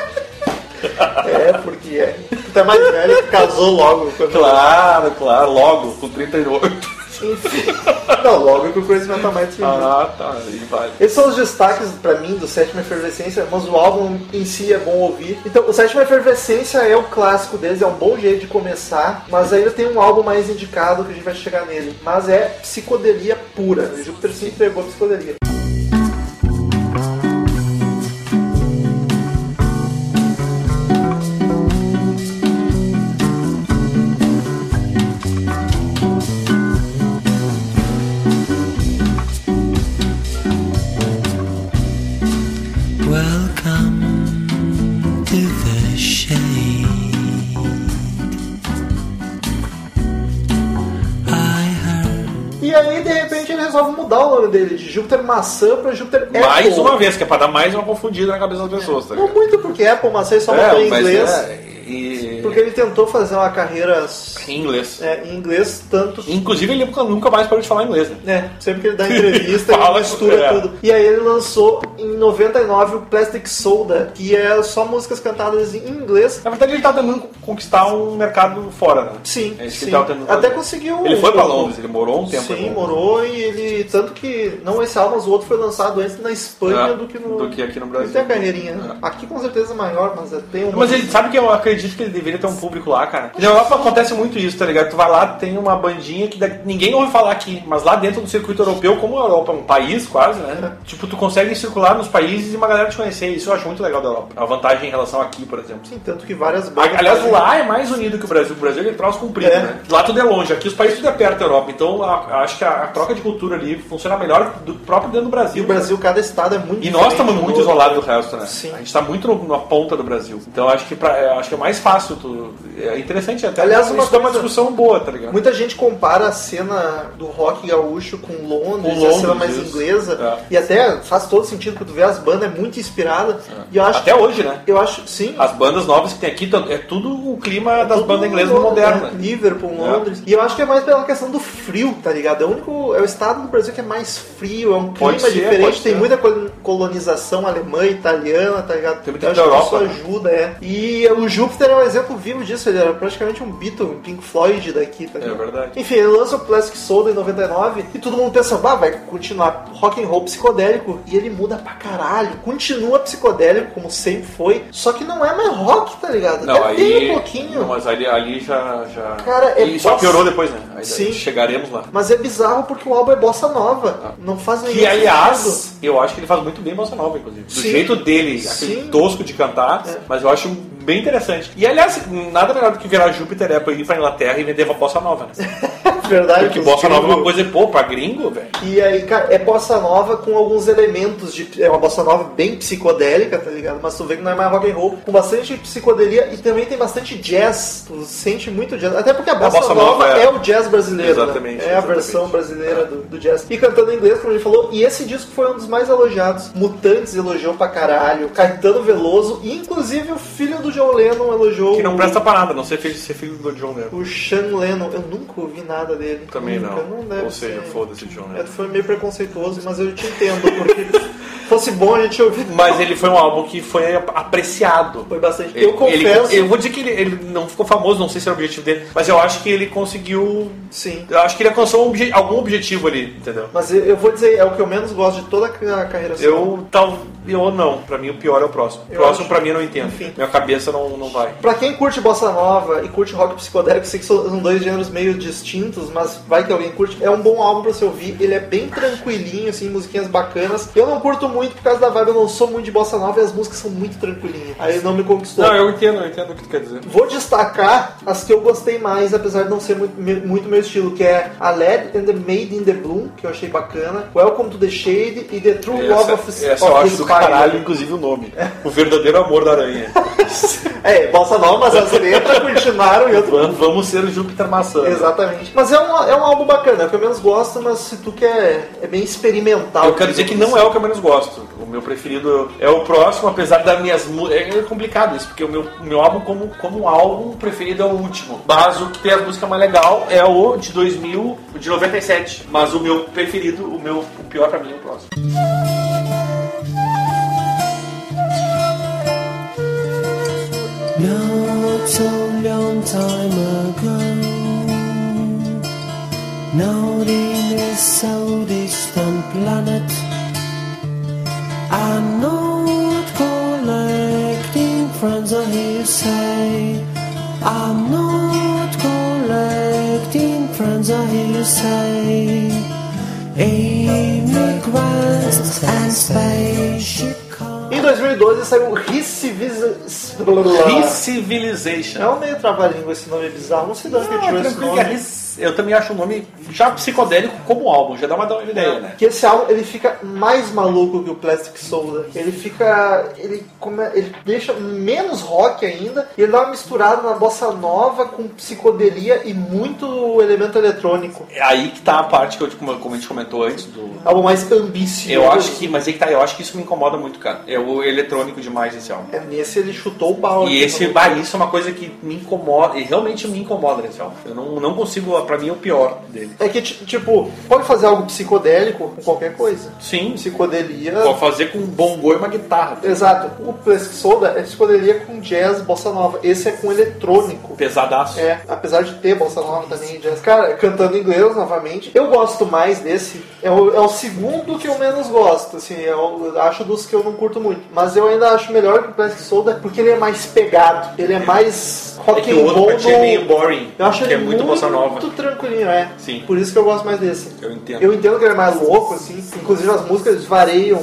É, porque tu é mais velho e casou logo. Claro, logo, com 38. Enfim. Não, logo que o Crazy Metal Mind surgiu. Ah, tá, aí vai. Esses são os destaques pra mim do Sétima Efervescência, mas o álbum em si é bom ouvir. Então, o Sétima Efervescência é o clássico deles, é um bom jeito de começar, mas ainda tem um álbum mais indicado que a gente vai chegar nele. Mas é psicodelia pura. O Júpiter se entregou a psicodelia. Welcome to the shade. I heard. E aí, de repente, ele resolve mudar o nome dele de Júpiter Maçã pra Júpiter Apple. Mais uma vez, que é pra dar mais uma confundida na cabeça das pessoas, tá Não ligado? muito, porque Apple Maçã ele só botou em mas inglês. e... Porque ele tentou fazer uma carreira Em inglês. em inglês, tanto... Inclusive, ele nunca mais parou de falar inglês, né? Sempre que ele dá entrevista, ele Fala, mistura tudo. E aí ele lançou em 99 o Plastic Soda, que é só músicas cantadas em inglês. Na verdade, ele tá tentando conquistar um mercado fora, né? Sim, É isso que sim. ele tava tentando Até fazer. conseguiu. Ele foi pra Londres, ele morou um tempo. Sim, em Londres. morou e ele... Tanto que, não esse álbum, mas o outro foi lançado antes na Espanha do que aqui no Brasil. Ele tem a carreirinha, né? Aqui com certeza é maior, mas tem uma... Mas ele sabe que eu acredito que ele deveria ter um público lá, cara. Na Europa acontece muito isso, tá ligado? Tu vai lá, tem uma bandinha que ninguém ouve falar aqui, mas lá dentro do circuito europeu, como a Europa é um país quase, né? Tipo, tu consegue circular nos países e uma galera te conhecer. Isso eu acho muito legal da Europa. A vantagem em relação aqui, por exemplo. Sim, tanto que várias bandas... Aliás, fazem- lá é mais unido que o Brasil. O Brasil ele troço comprido, né? Lá tudo é longe. Aqui os países tudo é perto da Europa. Então acho que a troca de cultura ali funciona melhor do próprio dentro do Brasil. E o Brasil, cada estado é muito E nós estamos diferente muito do outro. isolados do resto, né? Sim. A gente está muito na ponta do Brasil. Então acho que é mais fácil. É interessante até. Aliás, isso uma dá uma coisa- discussão boa, tá ligado? Muita gente compara a cena do rock gaúcho com Londres, Com a cena Londres, mais isso. inglesa. É. E até faz todo sentido, porque tu vê as bandas, é muito inspirada. E eu acho Até hoje, né? Eu acho, sim. As bandas novas que tem aqui, é tudo o clima das Tudo bandas inglesas Londres, modernas. né? Liverpool, Londres. E eu acho que é mais pela questão do frio, tá ligado? É o estado do Brasil que é mais frio, é um clima Pode ser, diferente, pode tem ser. muita colonização alemã, italiana, tá ligado? Tem muita Eu acho da que Europa, isso ajuda, E o Júpiter é um exemplo vivo disso, ele era praticamente um Beatle, um Pink Floyd daqui, tá ligado? É verdade. Enfim, ele lança o Plastic Soda em 99 e todo mundo pensa, vai continuar rock and roll psicodélico, e ele muda pra caralho, continua psicodélico como sempre foi, só que não é mais rock, tá ligado? Não, Até tem aí. um pouquinho. Não, mas ali já. Cara, é e só bossa- piorou depois, né? Aí Sim. chegaremos lá. Mas é bizarro porque o álbum é bossa nova. Não faz nenhum Que, aliás, sentido. eu acho que ele faz muito bem bossa nova, inclusive. Do Sim. jeito dele, Sim. aquele tosco de cantar, É. mas eu acho bem interessante. E, aliás, nada melhor do que virar Júpiter Apple e ir pra Inglaterra e vender uma bossa nova, né? Verdade. Porque bossa nova é uma coisa, pô, pra gringo, velho. E aí, cara, é bossa nova com alguns elementos de... É uma bossa nova bem psicodélica, tá ligado? Mas tu vê que não é mais rock and roll, com bastante psicodelia e também tem bastante jazz. Tu sente muito jazz. Até porque a bossa nova é o jazz brasileiro, exatamente, né? É a versão brasileira do jazz. E cantando em inglês, como a gente falou, e esse disco foi um dos mais elogiados. Mutantes elogiou pra caralho, Caetano Veloso, e inclusive o filho do John Lennon elogiou. Que não presta pra nada, não ser filho do John Lennon. O Sean Lennon. Eu nunca ouvi nada dele. Também nunca, não. deve Ou seja, ser. foda-se o John Lennon. Foi meio preconceituoso, mas eu te entendo, porque fosse bom a gente ouvir. Mas ele foi um álbum que foi apreciado. Foi bastante. Eu confesso. Eu vou dizer que ele não ficou famoso, não sei se era o objetivo dele, mas eu acho que ele conseguiu. Sim. Eu acho que ele alcançou algum objetivo ali, entendeu? Mas eu vou dizer, é o que eu menos gosto de toda a carreira solo. Eu não. Pra mim o pior é o próximo. O próximo pra mim eu não entendo. Enfim. Minha cabeça não vai. Pra quem curte bossa nova e curte rock psicodélico, sei que são dois gêneros meio distintos, mas vai que alguém curte. É um bom álbum pra você ouvir. Ele é bem tranquilinho, assim, musiquinhas bacanas. Eu não curto muito por causa da vibe, eu não sou muito de bossa nova e as músicas são muito tranquilinhas. Aí não me conquistou. Não, eu entendo o que tu quer dizer. Vou destacar as que eu gostei mais, apesar de não ser muito meu estilo, que é a LED and the Made in the Bloom, que eu achei bacana, Welcome to the Shade e The True Love of essa eu acho do caralho, inclusive o nome. O verdadeiro amor da aranha. Bossa nova, mas as letras continuaram em outro... Vamos ser o Júpiter Maçã. Exatamente. Mas é um álbum bacana, é o que eu menos gosto, mas se tu quer, é bem experimental. Eu quero dizer que não é o que eu menos gosto. O meu preferido é o próximo, apesar das minhas... É complicado isso, porque o meu álbum como álbum preferido é o último. Mas o que tem as músicas mais legal é o de 2000, de 97. Mas o meu preferido, o pior pra mim é o próximo. Not so long time ago, not in this so distant planet, I'm not collecting friends, I hear you say. I'm not collecting friends, I hear you say. Immigrants and spaceship. Em 2012 saiu Civilization. É um meio trava-língua esse nome bizarro, não sei de onde que tirou esse nome. Eu também acho o nome já psicodélico como álbum, já dá uma ideia, né? Que esse álbum ele fica mais maluco que o Plastic Soda. Ele deixa menos rock ainda, e ele dá uma misturada na bossa nova com psicodelia e muito elemento eletrônico. É aí que tá a parte que como a gente comentou antes do Álbum mais ambicioso. Eu acho que, mas aí que tá, eu acho que isso me incomoda muito, cara. É o eletrônico demais esse álbum. Nesse ele chutou o pau. E isso é uma coisa que me incomoda, e realmente me incomoda nesse álbum. Eu não consigo, pra mim é o pior dele. É que, tipo, pode fazer algo psicodélico com qualquer coisa. Sim. Psicodelia. Pode fazer com um bongô e uma guitarra. Exato. O Plastic Soda é psicodelia com jazz, bossa nova. Esse é com eletrônico. Pesadaço. Apesar de ter bossa nova também, jazz. Cara, cantando em inglês novamente. Eu gosto mais desse. É o segundo que eu menos gosto, assim. Eu acho dos que eu não curto muito. Mas eu ainda acho melhor que o Plastic Soda porque ele é mais pegado. Ele é mais rock and roll. É meio boring. Eu acho que ele é muito bossa nova. Muito tranquilinho, Sim. Por isso que eu gosto mais desse. Eu entendo. Eu entendo que ele é mais louco, assim. Inclusive as músicas variam.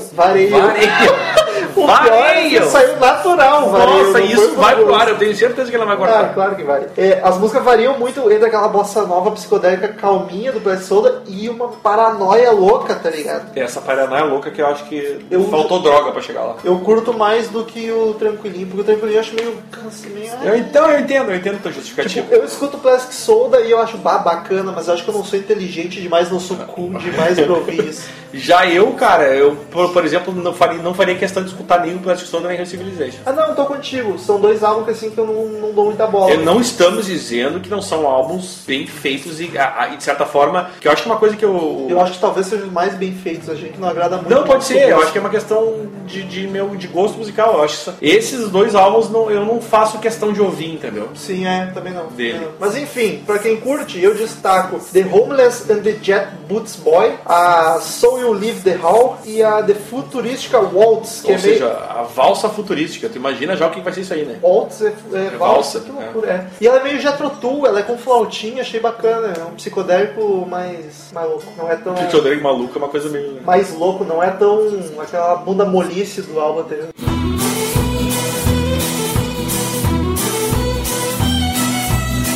O pior é que saiu natural, Nossa, isso vai pro ar, eu tenho certeza que ela vai cortar. Claro que vai. As músicas variam muito entre aquela bossa nova psicodélica calminha do Plastic Soda e uma paranoia louca, tá ligado? Essa paranoia louca que eu acho que faltou droga pra chegar lá. Eu curto mais do que o Tranquilinho, porque o Tranquilinho eu acho meio... Eu entendo o teu justificativo. Tipo, eu escuto Plastic Soda e eu acho bacana, mas eu acho que eu não sou inteligente demais, não sou cool demais pra ouvir isso. Já eu, cara, por exemplo, não faria questão de escutar nem o Plastic Soda nem o Civilization. Não, eu tô contigo. São dois álbuns que, assim, que eu não dou muita bola. Não estamos dizendo que não são álbuns bem feitos e de certa forma, que eu acho que uma coisa que eu acho que talvez sejam os mais bem feitos, a gente que não agrada muito. Não, pode ser, eu acho que é uma questão de gosto musical. Eu acho que esses dois álbuns eu não faço questão de ouvir, entendeu? Sim, também não. Dele. Mas enfim, pra quem curte, eu destaco The Homeless and the Jet Boots Boy, a So You Leave the Hall e a The Futuristica Waltz, que Ou seja, a valsa futurística. Tu imagina já o que vai ser isso aí, né? Waltz é valsa, que É. loucura. E ela é meio Jethro Tull, ela é com flautinha, achei bacana. É um psicodélico mais louco. Não é tão... Psicodélico maluco é uma coisa meio... mais louco, não é tão... aquela bunda molice do álbum anterior.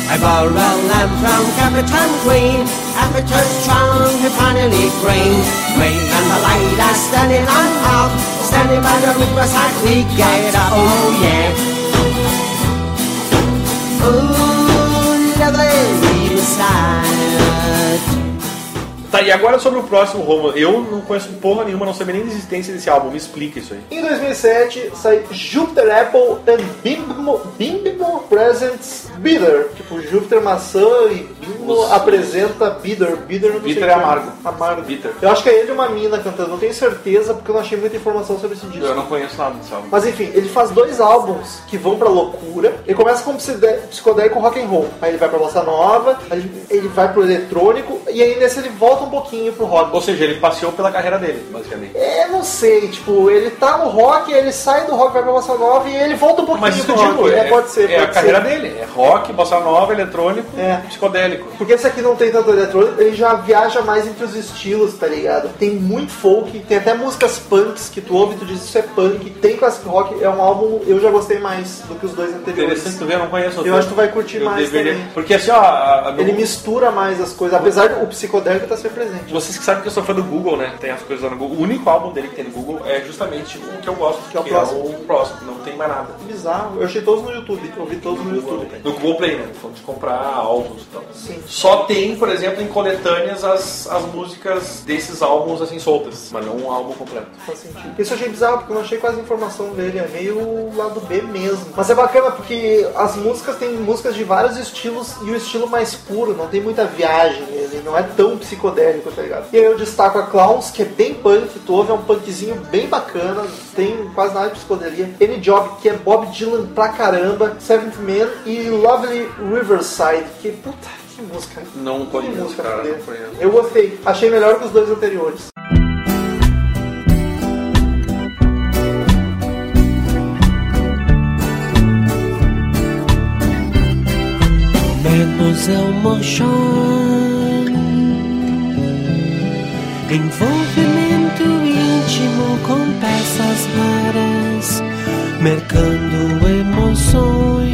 I bore a lamb from Capitan Queen. Aperture's strong, he finally green. Green and the light are standing on top. Standing by the riverside, we get up. Oh yeah. Ooh, lovely riverside. Tá, e agora sobre o próximo, Romulo. Eu não conheço porra nenhuma, não sabia nem da existência desse álbum. Me explica isso aí. Em 2007 sai Jupiter Apple and Bimbo Presents Bitter. Tipo, Júpiter Maçã e Bimbo apresenta Bitter. Bitter não sei Bitter o é que amargo. Amargo. Bitter. Eu acho que é ele e uma mina cantando. Não tenho certeza porque eu não achei muita informação sobre esse disco. Eu não conheço nada desse álbum. Mas enfim, ele faz 2 álbuns que vão pra loucura. Ele começa com psicodélico rock and roll. Aí ele vai pra bossa nova, aí ele vai pro eletrônico e aí nesse ele volta um pouquinho pro rock. Ou seja, ele passeou pela carreira dele, basicamente. Não sei, tipo, ele tá no rock, ele sai do rock, vai pra bossa nova e ele volta um pouquinho Mas isso que pro eu rock. digo, Pode ser. a carreira dele. É rock, bossa nova, eletrônico, psicodélico. Porque esse aqui não tem tanto eletrônico, ele já viaja mais entre os estilos, tá ligado? Tem muito folk, tem até músicas punks que tu ouve e tu diz isso é punk. Tem classic rock, é um álbum, eu já gostei mais do que os 2 anteriores. Interessante, tu vê, eu não conheço. Eu acho que tu vai curtir mais também. Porque assim, ó... Ele mistura mais as coisas, apesar do psicodélico tá sempre presente. Vocês que sabem que eu sou fã do Google, né? Tem as coisas lá no Google. O único álbum dele que tem no Google é justamente o que eu gosto, que é o próximo. o próximo. Não tem mais nada. Bizarro. Eu achei todos no YouTube. Eu vi todos no YouTube. No Google Play, né? Falando de comprar álbuns e tal. Sim. Só tem, por exemplo, em coletâneas as músicas desses álbuns assim soltas, mas não um álbum completo. Faz sentido. Isso eu achei bizarro porque eu não achei quase informação dele. É meio lado B mesmo. Mas é bacana porque as músicas tem músicas de vários estilos e o estilo mais puro. Não tem muita viagem nele. Não é tão psicodélico, tá ligado? E aí eu destaco a Clowns, que é bem punk. Tu ouve, é um punkzinho bem bacana. Tem quase nada de psicodelia. N-Job, que é Bob Dylan pra caramba. Seventh Man e Lovely Riverside, que puta, que música. Não Que conheço, música cara. foda. Não conheço. Eu gostei. Achei melhor que os 2 anteriores. Mademoiselle Motion, envolvimento íntimo com peças raras, mercando emoções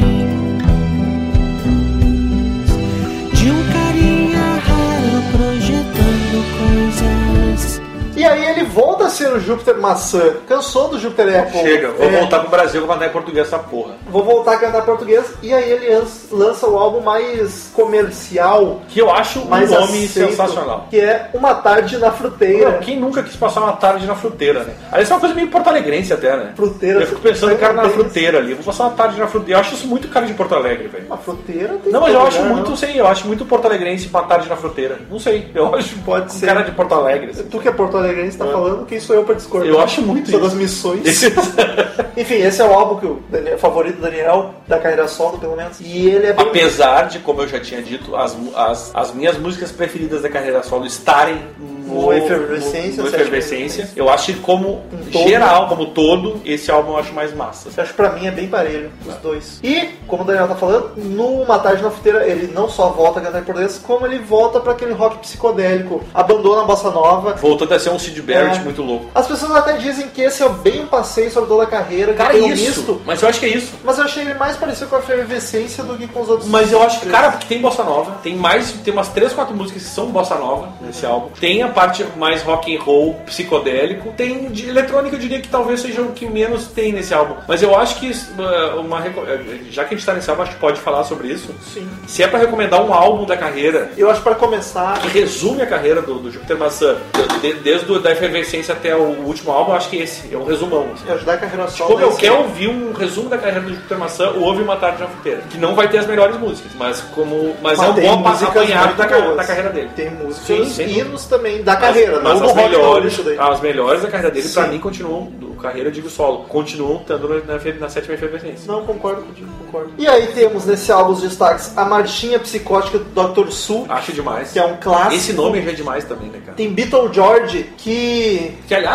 de um carinha raro projetando coisas. E aí ele volta a ser o Júpiter Maçã. Cansou do Júpiter Apple. Chega, vou voltar pro Brasil pra cantar em português essa porra. Vou voltar a cantar português. E aí ele lança o álbum mais comercial, Que eu acho mais um nome aceito, sensacional. que é Uma Tarde na Fruteira. Não, quem nunca quis passar uma tarde na fruteira, né? Aliás, é uma coisa meio porto-alegrense até, né? Fruteira. Eu fico pensando, cara, na fruteira ali. Vou passar uma tarde na fruteira. Eu acho isso muito cara de Porto Alegre, velho. A fruteira tem Não, mas eu todo acho lugar, muito, não? sei, eu acho muito porto-alegrense uma tarde na fruteira. Não sei, eu acho Pode ser. cara de Porto Alegre. Assim. Tu que é porto-alegrense tá falando, quem sou eu pra discordar? Eu acho muito Sou isso. das missões. Enfim, esse é o álbum que favorito do Daniel, da carreira solo, pelo menos. E ele é bem... Apesar de, como eu já tinha dito, as minhas músicas preferidas da carreira solo estarem No Efervescência, no você Efervescência. acha? Eu acho que como todo. geral, como todo, esse álbum eu acho mais massa. Eu acho que pra mim é bem parelho, os dois. E, como o Daniel tá falando, no Uma Tarde na Fruteira, ele não só volta a cantar em português, como ele volta pra aquele rock psicodélico, abandona a bossa nova. Voltando a ser um Sid Barrett É. muito louco. As pessoas até dizem que esse é bem um passeio sobre toda a carreira, que Cara, tem um isso. misto. Mas eu acho que é isso. Mas eu achei ele mais parecido com a Efervescência do que com os outros. Mas eu acho que, três. cara, porque tem bossa nova, tem umas 3, 4 músicas que são bossa nova nesse álbum. Tem a parte mais rock and roll, psicodélico. Tem de eletrônica, eu diria que talvez seja o que menos tem nesse álbum. Mas eu acho que já que a gente tá nesse álbum, acho que pode falar sobre isso. Sim. Se é pra recomendar um álbum da carreira Eu acho que pra começar, que resume a carreira do Júpiter Maçã, desde da Efervescência até o último álbum, eu acho que esse é um resumão. Assim. ajudar a carreira solo. Como eu esse- quero ouvir um resumo da carreira do Júpiter Maçã, ouve Uma Tarde na Fruteira. Que não vai ter as melhores músicas, mas é um tem bom músicas apanhado muito da boas. carreira dele. Tem músicas, Sim, sem dúvida. hinos também da carreira, Mas não as do rock melhores, isso daí. as melhores da carreira dele, pra Sim. mim, continuam, do carreira, eu digo solo, continuam estando na sétima Efervescência. Não, concordo contigo, concordo. E aí temos nesse álbum os destaques a Marchinha Psicótica do Dr. Su, Acho demais. que é um clássico. Esse nome já é demais também, né, cara? Tem Beatle George, que Que, aliás,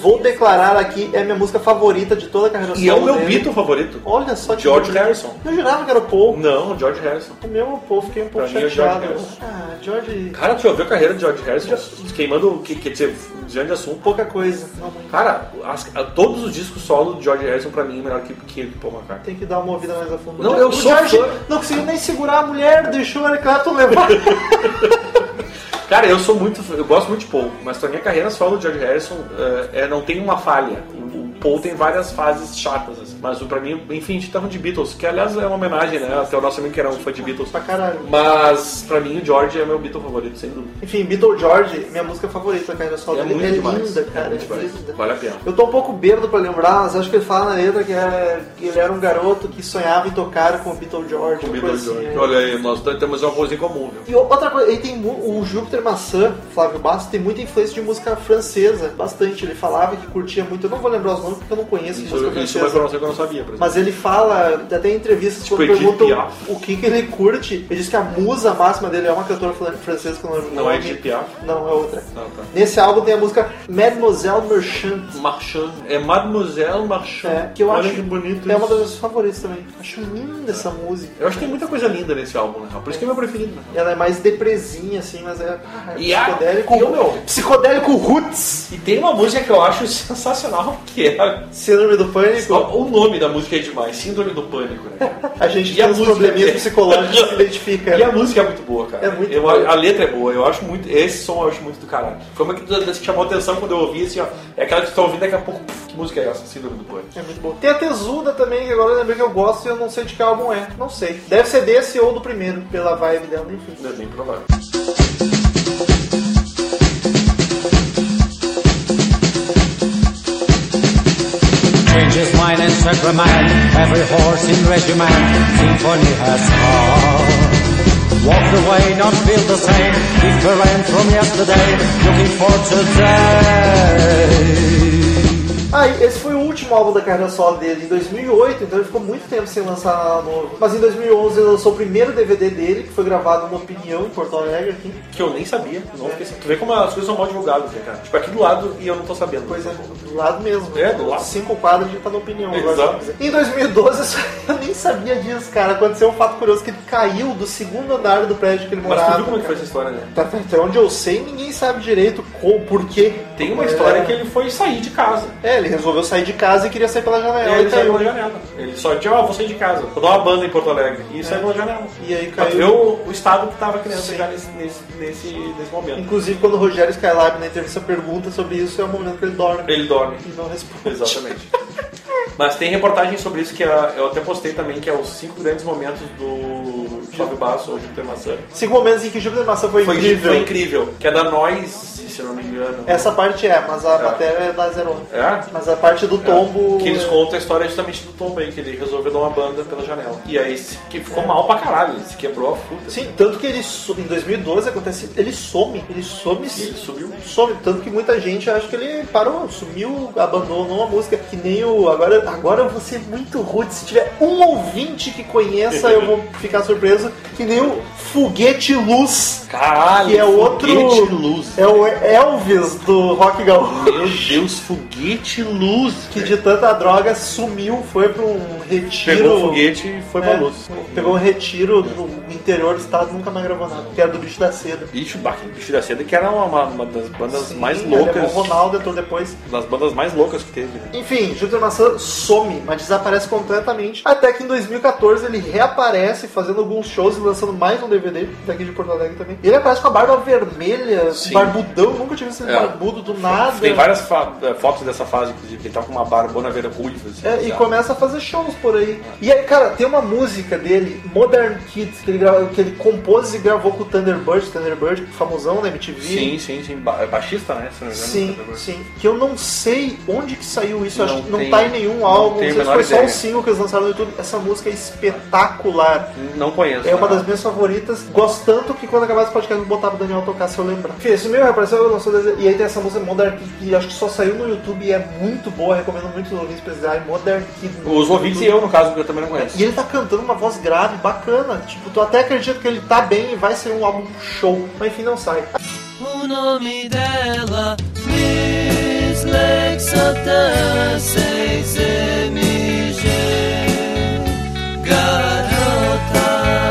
vou declarar aqui, é a minha música favorita de toda a carreira solo E é o meu dele. Beatle favorito. Olha só que George bonito. Harrison. Eu jurava que era o Paul. Não, George Harrison. O meu é o Paul, fiquei um pouco Pra mim é chateado. George Harrison. Ah, George... Cara, tu já ouviu a carreira de George Harrison? Queimando, quer dizer, desviando de assunto. Pouca coisa. Não, muito. Cara, todos os discos solo de George Harrison pra mim é melhor que Paul McCartney. Tem que dar uma ouvida mais a fundo. Não, eu O sou George fã. não conseguiu nem segurar a mulher, deixou o Eric Clapton levar. Cara, eu gosto muito de Paul, mas pra minha carreira solo de George Harrison não tem uma falha. O Paul tem várias fases chatas, assim. Mas pra mim, enfim, a gente tá falando de Beatles, que aliás é uma homenagem, né? Até o nosso amigo que era um fã de Beatles. Pra caralho. Mas pra mim o George é meu Beatle favorito, sem dúvida. Enfim, Beatle George, minha música favorita da carreira solo É dele. muito demais. Linda, cara. É muito demais. Linda. Vale a pena. Eu tô um pouco bêbado pra lembrar, mas acho que ele fala na letra que ele era um garoto que sonhava em tocar com o Beatle George. O uma Beatle coisa George. assim, Olha aí, nós temos uma coisa em comum, viu? E outra coisa, ele tem o Júpiter Maçã, Flávio Bastos, tem muita influência de música francesa, bastante. Ele falava que curtia muito, eu não vou lembrar os nomes porque eu não conheço música Isso é uma francesa. informação que eu não sabia, por exemplo. Mas ele fala, até em entrevistas, Tipo quando Edith perguntam Piaf. o que ele curte, ele diz que a musa máxima dele é uma cantora francesa que eu não lembro o Não nome. é Edith Piaf? Não, é outra. Ah, tá. Nesse álbum tem a música Mademoiselle Marchand. Marchand. É Mademoiselle Marchand. Que eu Olha acho que bonito é isso. uma das minhas favoritas também. Acho linda essa música. Eu acho que tem muita coisa linda nesse álbum, né? Por isso que é meu preferido, né? Ela é mais depresinha, assim, mas é E psicodélico. Psicodélico roots. E tem uma música que eu acho sensacional, que é Síndrome do Pânico. o nome da música é demais, Síndrome do Pânico, né? A gente E tem a uns música probleminhas é- psicológicos que se identifica. E a música é muito boa, cara. É muito boa. A letra é boa, eu acho muito. Esse som eu acho muito do caralho. Foi uma que chamou atenção quando eu ouvi, assim, ó. É aquela que tu tá ouvindo daqui a pouco. Que música é essa? Síndrome do Pânico. É muito bom. Tem a Tesuda também, que agora eu lembrei que eu gosto e eu não sei de que álbum é. Não sei. Deve ser desse ou do primeiro, pela vibe dela, enfim. Não é bem provável. Change his mind and set remand. Every horse in regiment, symphony has come. Walk the way, not feel the same. Different from yesterday, looking for today. Esse foi o último álbum da carreira solo dele, em 2008, então ele ficou muito tempo sem lançar nada novo. Mas em 2011 ele lançou o primeiro DVD dele, que foi gravado no Opinião, em Porto Alegre, aqui. Que eu nem sabia. Não fiquei sabendo. Tu vê como as coisas são mal divulgadas, né, cara? Tipo, aqui do lado e eu não tô sabendo. Pois é, do lado mesmo. É, do lado. 5 quadros a gente tá na Opinião. Exato. Agora. Em 2012, eu nem sabia disso, cara. Aconteceu um fato curioso, que ele caiu do segundo andar do prédio que ele Mas morava. tu viu como é que foi cara. essa história, né? Até onde eu sei, ninguém sabe direito o porquê. Tem uma história que ele foi sair de casa. Ele resolveu sair de casa e queria sair pela janela. Ele saiu caiu. pela janela. Ele só disse, vou sair de casa. Vou dar uma banda em Porto Alegre. E saiu pela janela. E aí Pra tu caiu. ver o estado que tava a criança já nesse momento. Inclusive, quando o Rogério Skylab na entrevista pergunta sobre isso, é o momento que ele dorme. Ele dorme. E não responde. Exatamente. Mas tem reportagem sobre isso que eu até postei também, que é os 5 grandes momentos do Flávio Basso ou Júpiter Maçã. 5 momentos em que Júpiter Maçã foi incrível. Foi incrível. Que é da Nós, se eu não me engano. Essa parte mas a matéria é da Zero. É? Mas a parte do tombo... Que eles contam a história justamente do tombo aí, que ele resolveu dar uma banda pela janela. E aí que ficou mal pra caralho, ele se quebrou a fruta. Sim, tanto que ele em 2012 acontece, ele some. Ele subiu. Some, tanto que muita gente acha que ele parou, sumiu, abandonou a música. Que nem o... Agora eu vou ser muito rude, se tiver um ouvinte que conheça, eu vou ficar surpreso. Que nem o Foguete Luz. Caralho, Que é outro... Foguete Luz. É o Elvis do Rock Gaúcho. Meu Deus, Foguete Luz. Que de tanta droga sumiu, foi pra um retiro. Pegou o foguete e foi pra luz. Pegou um retiro no interior do estado, nunca mais gravou nada. Que era do Bicho da Seda. Bicho da Seda, que era uma das bandas Sim, mais ele loucas. levou o Ronaldo entrou depois. Das bandas mais loucas que teve, né? Enfim, Júpiter Maçã some, mas desaparece completamente. Até que em 2014 ele reaparece fazendo alguns shows e lançando mais um DVD, daqui de Porto Alegre também. Ele aparece com a barba vermelha, Sim. barbudão, nunca tinha visto ele barbudo do nada. Tem várias fotos dessa fase, inclusive, que ele tá com uma barbona vera ruiva. Assim, E começa a fazer shows por aí. E aí, cara, tem uma música dele, Modern Kids, que ele compôs e gravou com o Thunderbird, famosão na MTV. Sim. Baixista, né? Se não me engano, Sim. Que eu não sei onde que saiu isso, acho que não tem- tá em nenhum álbum, não tenho sei a se menor foi só ideia. um single que eles lançaram no YouTube. Essa música é espetacular. Não conheço. É uma das minhas favoritas. Gosto tanto que quando acabar esse podcast eu vou botar pro Daniel tocar se eu lembrar. Enfim, esse meu apareceu, lançou e aí tem essa música Modern Kid que acho que só saiu no YouTube e é muito boa. Recomendo muito os ouvintes pesquisarem Modern Kid. Os ouvintes e eu, no caso, porque eu também não conheço. E ele tá cantando uma voz grave, bacana. Tipo, tu até acredita que ele tá bem e vai ser um álbum show. Mas enfim, não sai. O nome dela, Miss L'exoteur, MG, garota,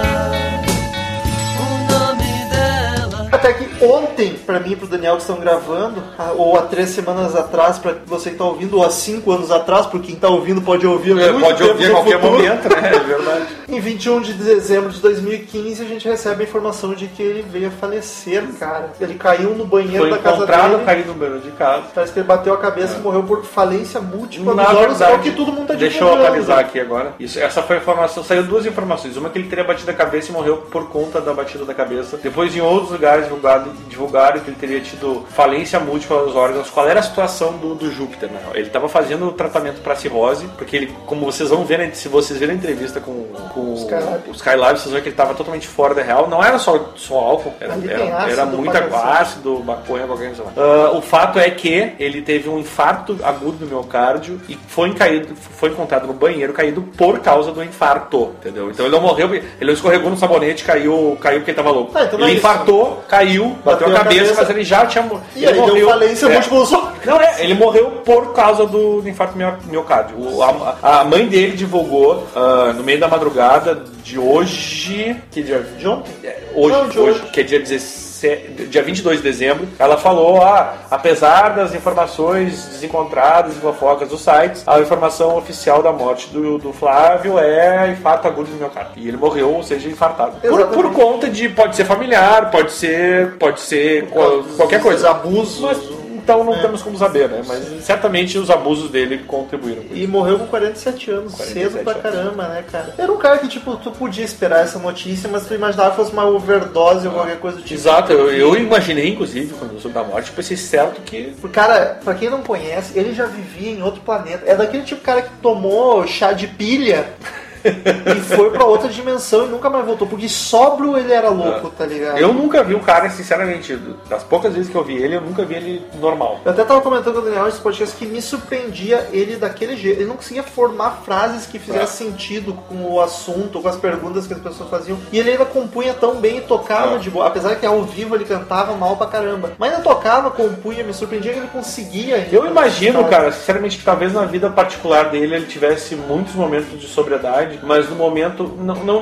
o nome dela. Até que ontem, pra mim e pro Daniel que estão gravando, ou há 3 semanas atrás, pra você que tá ouvindo, ou há 5 anos atrás, porque quem tá ouvindo pode ouvir Pode ouvir a qualquer momento, né? É verdade. Em 21 de dezembro de 2015, a gente recebe a informação de que ele veio a falecer, cara. Ele caiu no banheiro da casa dele. Caiu no banheiro de casa. Parece que ele bateu a cabeça e morreu por falência múltipla Na dos olhos, verdade, é o que todo mundo tá deixa eu divulgando. atualizar aqui agora. Essa foi a informação. Saiu 2 informações. Uma que ele teria batido a cabeça e morreu por conta da batida da cabeça. Depois, em outros lugares, divulgaram que ele teria tido falência múltipla dos órgãos. Qual era a situação do Júpiter, né? Ele estava fazendo o tratamento para cirrose, porque ele, como vocês vão ver, se vocês verem a entrevista com o Skylab, vocês vão ver que ele estava totalmente fora da real. Não era só álcool, era muito ácido, maconha, qualquer coisa lá. O fato é que ele teve um infarto agudo do miocárdio e foi encontrado no banheiro caído por causa do infarto, entendeu? Então ele não morreu, ele não escorregou no sabonete, caiu porque ele tava louco. Então ele infartou, caiu, bateu a cabeça, mas ele já tinha morrido. E aí morreu, deu falência múltipla dos órgãos. Não, ele morreu por causa do infarto miocárdio. A mãe dele divulgou no meio da madrugada de hoje, que dia? De ontem? Hoje, que é dia 22 de dezembro, ela falou, apesar das informações desencontradas e fofocas dos sites, a informação oficial da morte do Flávio é infarto agudo do miocárdio. E ele morreu, ou seja, infartado. Por conta de, pode ser familiar, pode ser qualquer coisa. Abusos. Então não temos como saber, né? Mas certamente os abusos dele contribuíram. E morreu com 47 anos, cedo pra caramba, né, cara? Era um cara que, tipo, tu podia esperar essa notícia, mas tu imaginava que fosse uma overdose ou qualquer coisa do tipo. Exato, eu imaginei, inclusive, quando eu soube da morte, pensei certo que... Cara, pra quem não conhece, ele já vivia em outro planeta. É daquele tipo de cara que tomou chá de pilha... e foi pra outra dimensão e nunca mais voltou, porque sóbrio ele era louco, tá ligado? Eu nunca vi um cara, sinceramente, das poucas vezes que eu vi ele, eu nunca vi ele normal. Eu até tava comentando com o Daniel nesse podcast que me surpreendia ele daquele jeito. Ele não conseguia formar frases que fizessem sentido com o assunto, com as perguntas que as pessoas faziam. E ele ainda compunha tão bem e tocava de boa, apesar que ao vivo ele cantava mal pra caramba. Mas ainda tocava, compunha, me surpreendia que ele conseguia. Eu imagino, cara, sinceramente, que talvez na vida particular dele ele tivesse muitos momentos de sobriedade, mas no momento,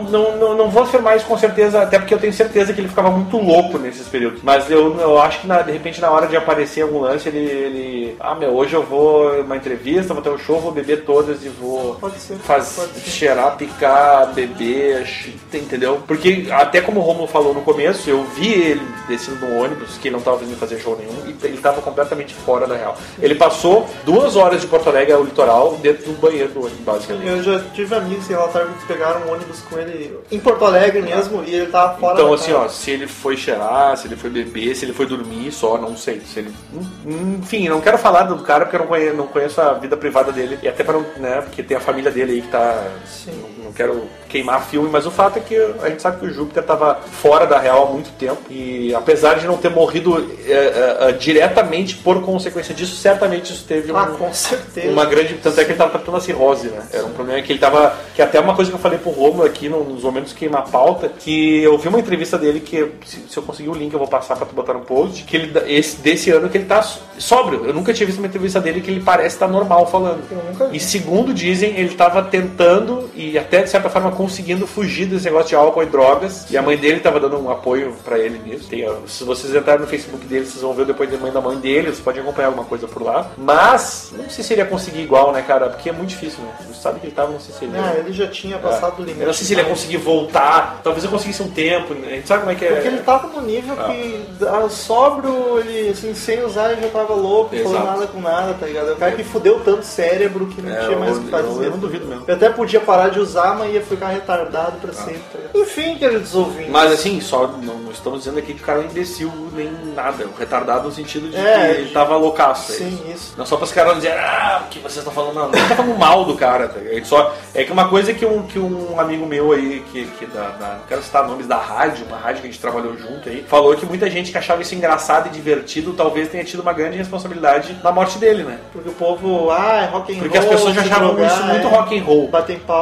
não vou afirmar isso com certeza, até porque eu tenho certeza que ele ficava muito louco nesses períodos. Mas eu acho que de repente na hora de aparecer algum lance, ele hoje eu vou uma entrevista, vou ter um show, vou beber todas e vou cheirar, picar, beber, entendeu? Porque até como o Romulo falou no começo, eu vi ele descendo no ônibus, que ele não estava vindo fazer show nenhum, e ele estava completamente fora da real. Ele passou 2 horas de Porto Alegre ao litoral dentro do banheiro do ônibus, basicamente. Eu já tive amigos que relataram que pegaram um ônibus com ele em Porto Alegre mesmo, e ele tava fora então, da assim, casa. se ele foi cheirar, se ele foi beber, se ele foi dormir só, não sei. Se ele... Enfim, não quero falar do cara porque eu não conheço a vida privada dele, e até para não, né, porque tem a família dele aí que tá... Não quero queimar filme, mas o fato é que a gente sabe que o Júpiter tava fora da real há muito tempo, e apesar de não ter morrido diretamente por consequência disso, certamente isso teve com certeza. Uma grande... Tanto é que ele tava tratando a cirrose, né? Era um problema que ele tava... Que até uma coisa que eu falei pro Romulo aqui nos momentos que queima a pauta, que eu vi uma entrevista dele que, se eu conseguir o link, eu vou passar pra tu botar no post, que ele, desse ano que ele tá sóbrio. Eu nunca tinha visto uma entrevista dele que ele parece estar normal falando. Eu nunca vi. E segundo dizem, ele tava tentando e até de certa forma conseguindo fugir desse negócio de álcool e drogas, e a mãe dele tava dando um apoio pra ele nisso. Se vocês entrarem no Facebook dele, vocês vão ver o depoimento da mãe dele, vocês podem acompanhar alguma coisa por lá. Mas não sei se ele ia conseguir igual, né, cara? Porque é muito difícil, né? O estado que ele tava, não sei se ele... ele já tinha passado do limite. Eu não sei se ele ia conseguir voltar, talvez eu conseguisse um tempo, a gente sabe como é que é. Porque ele tava no nível que sóbrio, ele assim, sem usar, ele já tava louco, falando nada com nada, tá ligado? É o cara que fudeu tanto o cérebro que não tinha mais o que fazer. Eu não duvido mesmo. Eu até podia parar de usar, mas ia ficar retardado pra sempre, tá ligado? Enfim, queridos ouvintes. Mas assim, só não estamos dizendo aqui que o cara é imbecil nem nada, o retardado no sentido de que ele tava loucaço. Sim, isso. Não só para os caras não dizerem, que vocês estão falando, não tá falando mal do cara, tá ligado? Só, é que uma coisa que um amigo meu aí, não quero citar nomes da rádio, uma rádio que a gente trabalhou junto aí, falou que muita gente que achava isso engraçado e divertido talvez tenha tido uma grande responsabilidade na morte dele, né? Porque o povo, é rock and roll. Porque as pessoas já achavam isso muito rock and roll. Batem palmas. Sabe?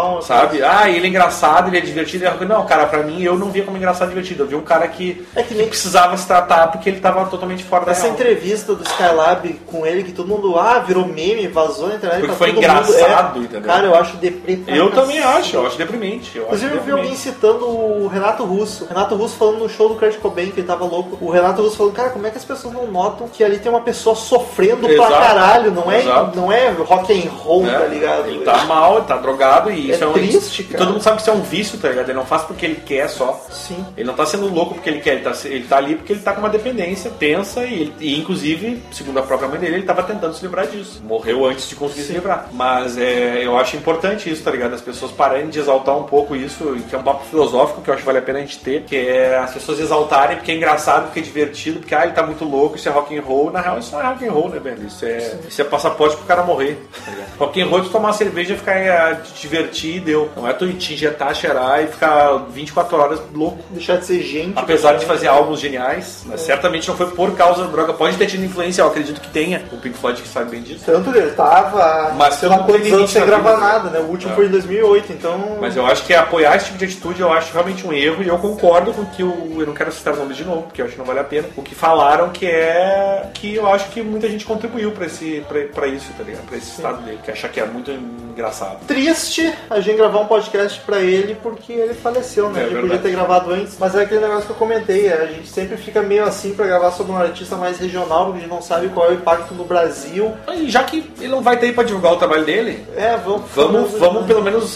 sabe? Ele é engraçado, ele é divertido. Não, cara, pra mim, eu não via como engraçado e divertido. Eu vi um cara que precisava se tratar porque ele tava totalmente fora da real. Essa entrevista do Skylab com ele, que todo mundo, virou meme, vazou na internet. Porque foi engraçado, entendeu? Cara, eu acho deprimente. Eu também acho, eu acho deprimente. Inclusive eu vi alguém citando o Renato Russo. O Renato Russo falando no show do Kurt Cobain, que ele tava louco. O Renato Russo falando, cara, como é que as pessoas não notam que ali tem uma pessoa sofrendo pra caralho? Não é rock and roll, tá ligado? Ele tá mal, ele tá drogado e isso é triste, cara. Todo mundo sabe que isso é um vício, tá ligado? Ele não faz porque ele quer só. Sim. Ele não tá sendo louco porque ele quer, ele tá ali porque ele tá com uma dependência tensa e inclusive, segundo a própria mãe dele, ele tava tentando se livrar disso. Morreu antes de conseguir se livrar. Mas eu acho importante isso, tá ligado? As pessoas pararem de exaltar um pouco isso, que é um papo filosófico que eu acho que vale a pena a gente ter, que é as pessoas exaltarem porque é engraçado, porque é divertido, porque ele tá muito louco, isso é rock and roll. Na real, isso não é rock and roll, né, velho? Isso é passaporte pro cara morrer, tá ligado? Rock and roll é tu tomar uma cerveja e ficar te divertir e deu. Não é tu te injetar, cheirar e ficar 24 horas louco. Deixar de ser gente. Apesar de fazer álbuns geniais, mas certamente não foi por causa da droga. Pode ter tido influência, eu acredito que tenha. O Pink Floyd que sabe bem disso. Tanto que ele tava, sei lá quantos anos sem gravar nada, né? O último foi em 2008, então... Mas eu acho que apoiar esse tipo de atitude, eu acho realmente um erro, e eu concordo com que eu não quero citar nomes de novo, porque eu acho que não vale a pena. O que falaram que eu acho que muita gente contribuiu pra isso, tá ligado? Pra esse estado dele, que acha que é muito engraçado. Triste a gente gravar um podcast pra ele, porque ele faleceu, né? A gente podia ter gravado antes, mas é aquele negócio que eu comentei, a gente sempre fica meio assim pra gravar sobre um artista mais regional, porque a gente não sabe qual é o impacto no Brasil. E já que ele não vai ter aí pra divulgar o trabalho dele, vamos pelo menos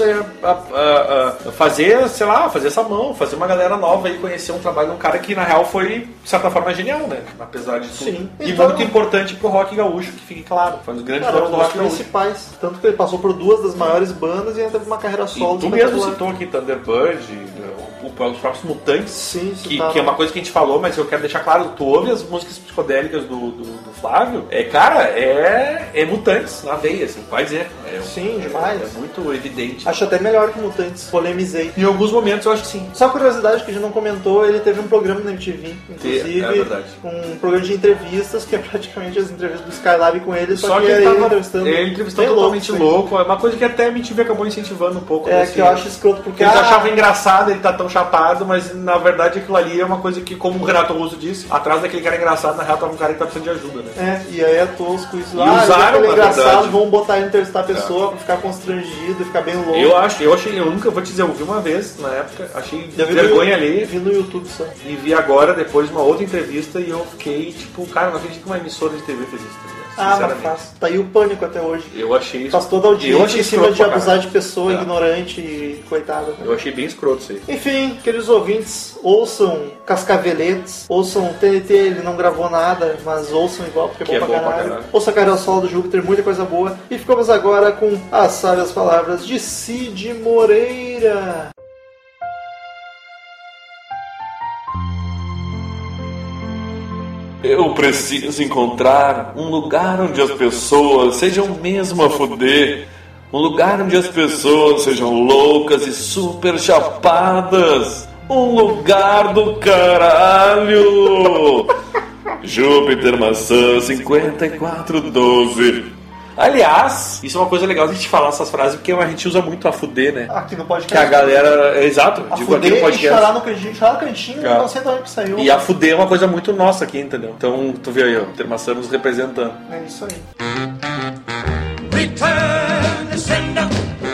fazer, sei lá, fazer essa mão, fazer uma galera nova e conhecer um trabalho de um cara que na real foi, de certa forma, genial, né? Apesar de tudo. Sim. E então, muito importante pro rock gaúcho, que fique claro. Foi um dos grandes nomes do rock gaúcho. Principais. Tanto que ele passou por duas das maiores bandas e ainda teve uma carreira solo. E tu mesmo citou aqui Thunderbird, os próprios Mutantes, sim, que é uma coisa que a gente falou, mas eu quero deixar claro, tu ouve as músicas psicodélicas do Flávio, é Mutantes na veia, assim, vai dizer. Sim, demais. É muito evidente. Acho até melhor que Mutantes, polemizei. Em alguns momentos eu acho que sim. Só curiosidade que a gente não comentou, ele teve um programa na MTV, inclusive, um programa de entrevistas, que é praticamente as entrevistas do Skylab com ele, só que ele tava entrevistando. Ele entrevistando totalmente louco, é uma coisa que até a MTV acabou incentivando um pouco. Que eu acho escroto, porque eles achavam engraçado, ele tá tão chapado, mas na verdade aquilo ali é uma coisa que, como o Renato Russo disse, atrás daquele cara engraçado, na real tava um cara que tá precisando de ajuda, né? E aí é tosco isso. E usaram, ele é engraçado, vamos botar ele entrevistar a pessoa pra ficar constrangido, ficar bem louco. Eu nunca vou te dizer, eu vi uma vez na época, achei vergonha ali. Vi no YouTube só. E vi agora, depois de uma outra entrevista, e eu fiquei tipo, cara, não acredito que uma emissora de TV fez isso. Mas faz. Tá aí o Pânico até hoje. Eu achei isso. Faz toda a audiência em cima de abusar de pessoa ignorante e coitada. Né? Eu achei bem escroto isso aí. Enfim, queridos ouvintes, ouçam Cascaveletes, ouçam TNT, ele não gravou nada, mas ouçam igual, porque é bom pra caralho. Ouçam a Carol Solo do Júpiter, muita coisa boa. E ficamos agora com as sábias palavras de Cid Moreira. Eu preciso encontrar um lugar onde as pessoas sejam mesmo a fuder. Um lugar onde as pessoas sejam loucas e super chapadas. Um lugar do caralho. Júpiter Maçã 5412. Aliás, isso é uma coisa legal de a gente falar essas frases, porque a gente usa muito a fuder, né? Aqui no podcast. Que a galera... Exato. A digo fuder aqui no podcast. E chorar no cantinho, não sei de onde que saiu. E a fuder é uma coisa muito nossa aqui, entendeu? Então, tu vê aí, ó, Termaçã nos representando. É isso aí. Return to sender.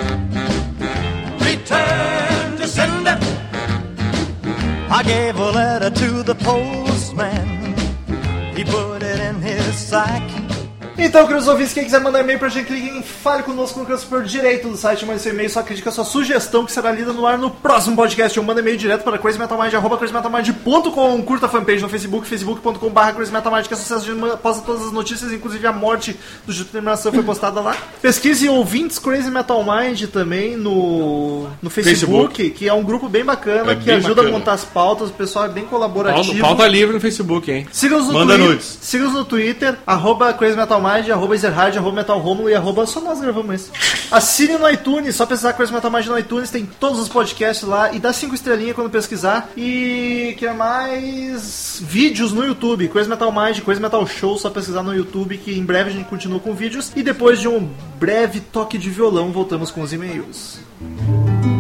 Return to sender. I gave a letter to the postman. He put it in his sack. Então, queridos ouvintes, quem quiser mandar e-mail pra gente, clique em Fale Conosco no canto superior direito do site, manda seu e-mail, só critica a sua sugestão que será lida no ar no próximo podcast. Ou manda e-mail direto para crazymetalmind@crazymetalmind.com. Curta a fanpage no Facebook, facebook.com/crazymetalmind, que é sucesso, a gente posta todas as notícias, inclusive a morte do Júpiter Maçã foi postada lá. Pesquise ouvintes Crazy Metal Mind também no Facebook, que é um grupo bem bacana, que ajuda a montar as pautas, o pessoal é bem colaborativo. Pauta livre no Facebook, hein? Siga-nos no Twitter, @crazymetalmind, @ezerhard, @metalromulo e só nós gravamos isso. Assine no iTunes, só pesquisar Crazy Metal Mind no iTunes, tem todos os podcasts lá e dá 5 estrelinhas quando pesquisar. E que é mais vídeos no YouTube, Crazy Metal Mind, Crazy Metal Show, só pesquisar no YouTube, que em breve a gente continua com vídeos. E depois de um breve toque de violão, voltamos com os e-mails.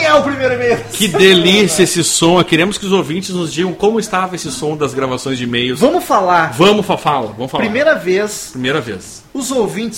é o primeiro e-mail? Que delícia esse som. Queremos que os ouvintes nos digam como estava esse som das gravações de e-mails. Vamos falar. Vamos falar. Primeira vez. Os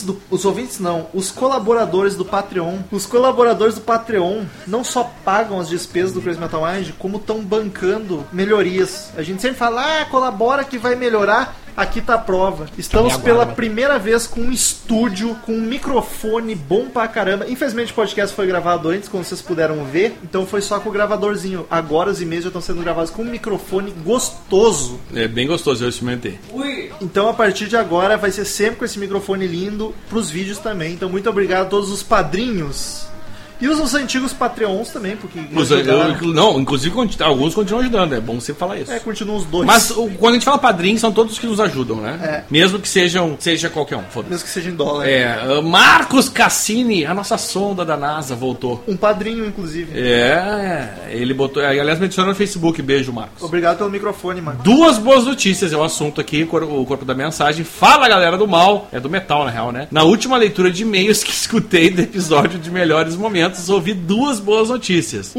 colaboradores do Patreon. Os colaboradores do Patreon não só pagam as despesas do Crazy Metal Mind, como estão bancando melhorias. A gente sempre fala, colabora que vai melhorar. Aqui tá a prova. Estamos pela primeira vez com um estúdio, com um microfone bom pra caramba. Infelizmente o podcast foi gravado antes, como vocês puderam ver. Então foi só com o gravadorzinho. Agora os e-mails já estão sendo gravados com um microfone gostoso. É bem gostoso, eu experimentei. Então a partir de agora vai ser sempre com esse microfone lindo pros vídeos também. Então muito obrigado a todos os padrinhos. E os antigos Patreons também, porque... inclusive alguns continuam ajudando, é bom você falar isso. Continuam os dois. Mas quando a gente fala padrinhos, são todos que nos ajudam, né? Mesmo que seja qualquer um, foda-se. Mesmo que seja em dólar. Marcos Cassini, a nossa sonda da NASA, voltou. Um padrinho, inclusive. Ele botou... Aliás, me adicionou no Facebook, beijo, Marcos. Obrigado pelo microfone, mano. 2 boas notícias, é o assunto aqui, o corpo da mensagem. Fala, galera do mal, é do metal, na real, né? Na última leitura de e-mails que escutei do episódio de Melhores Momentos, ouvi 2 boas notícias.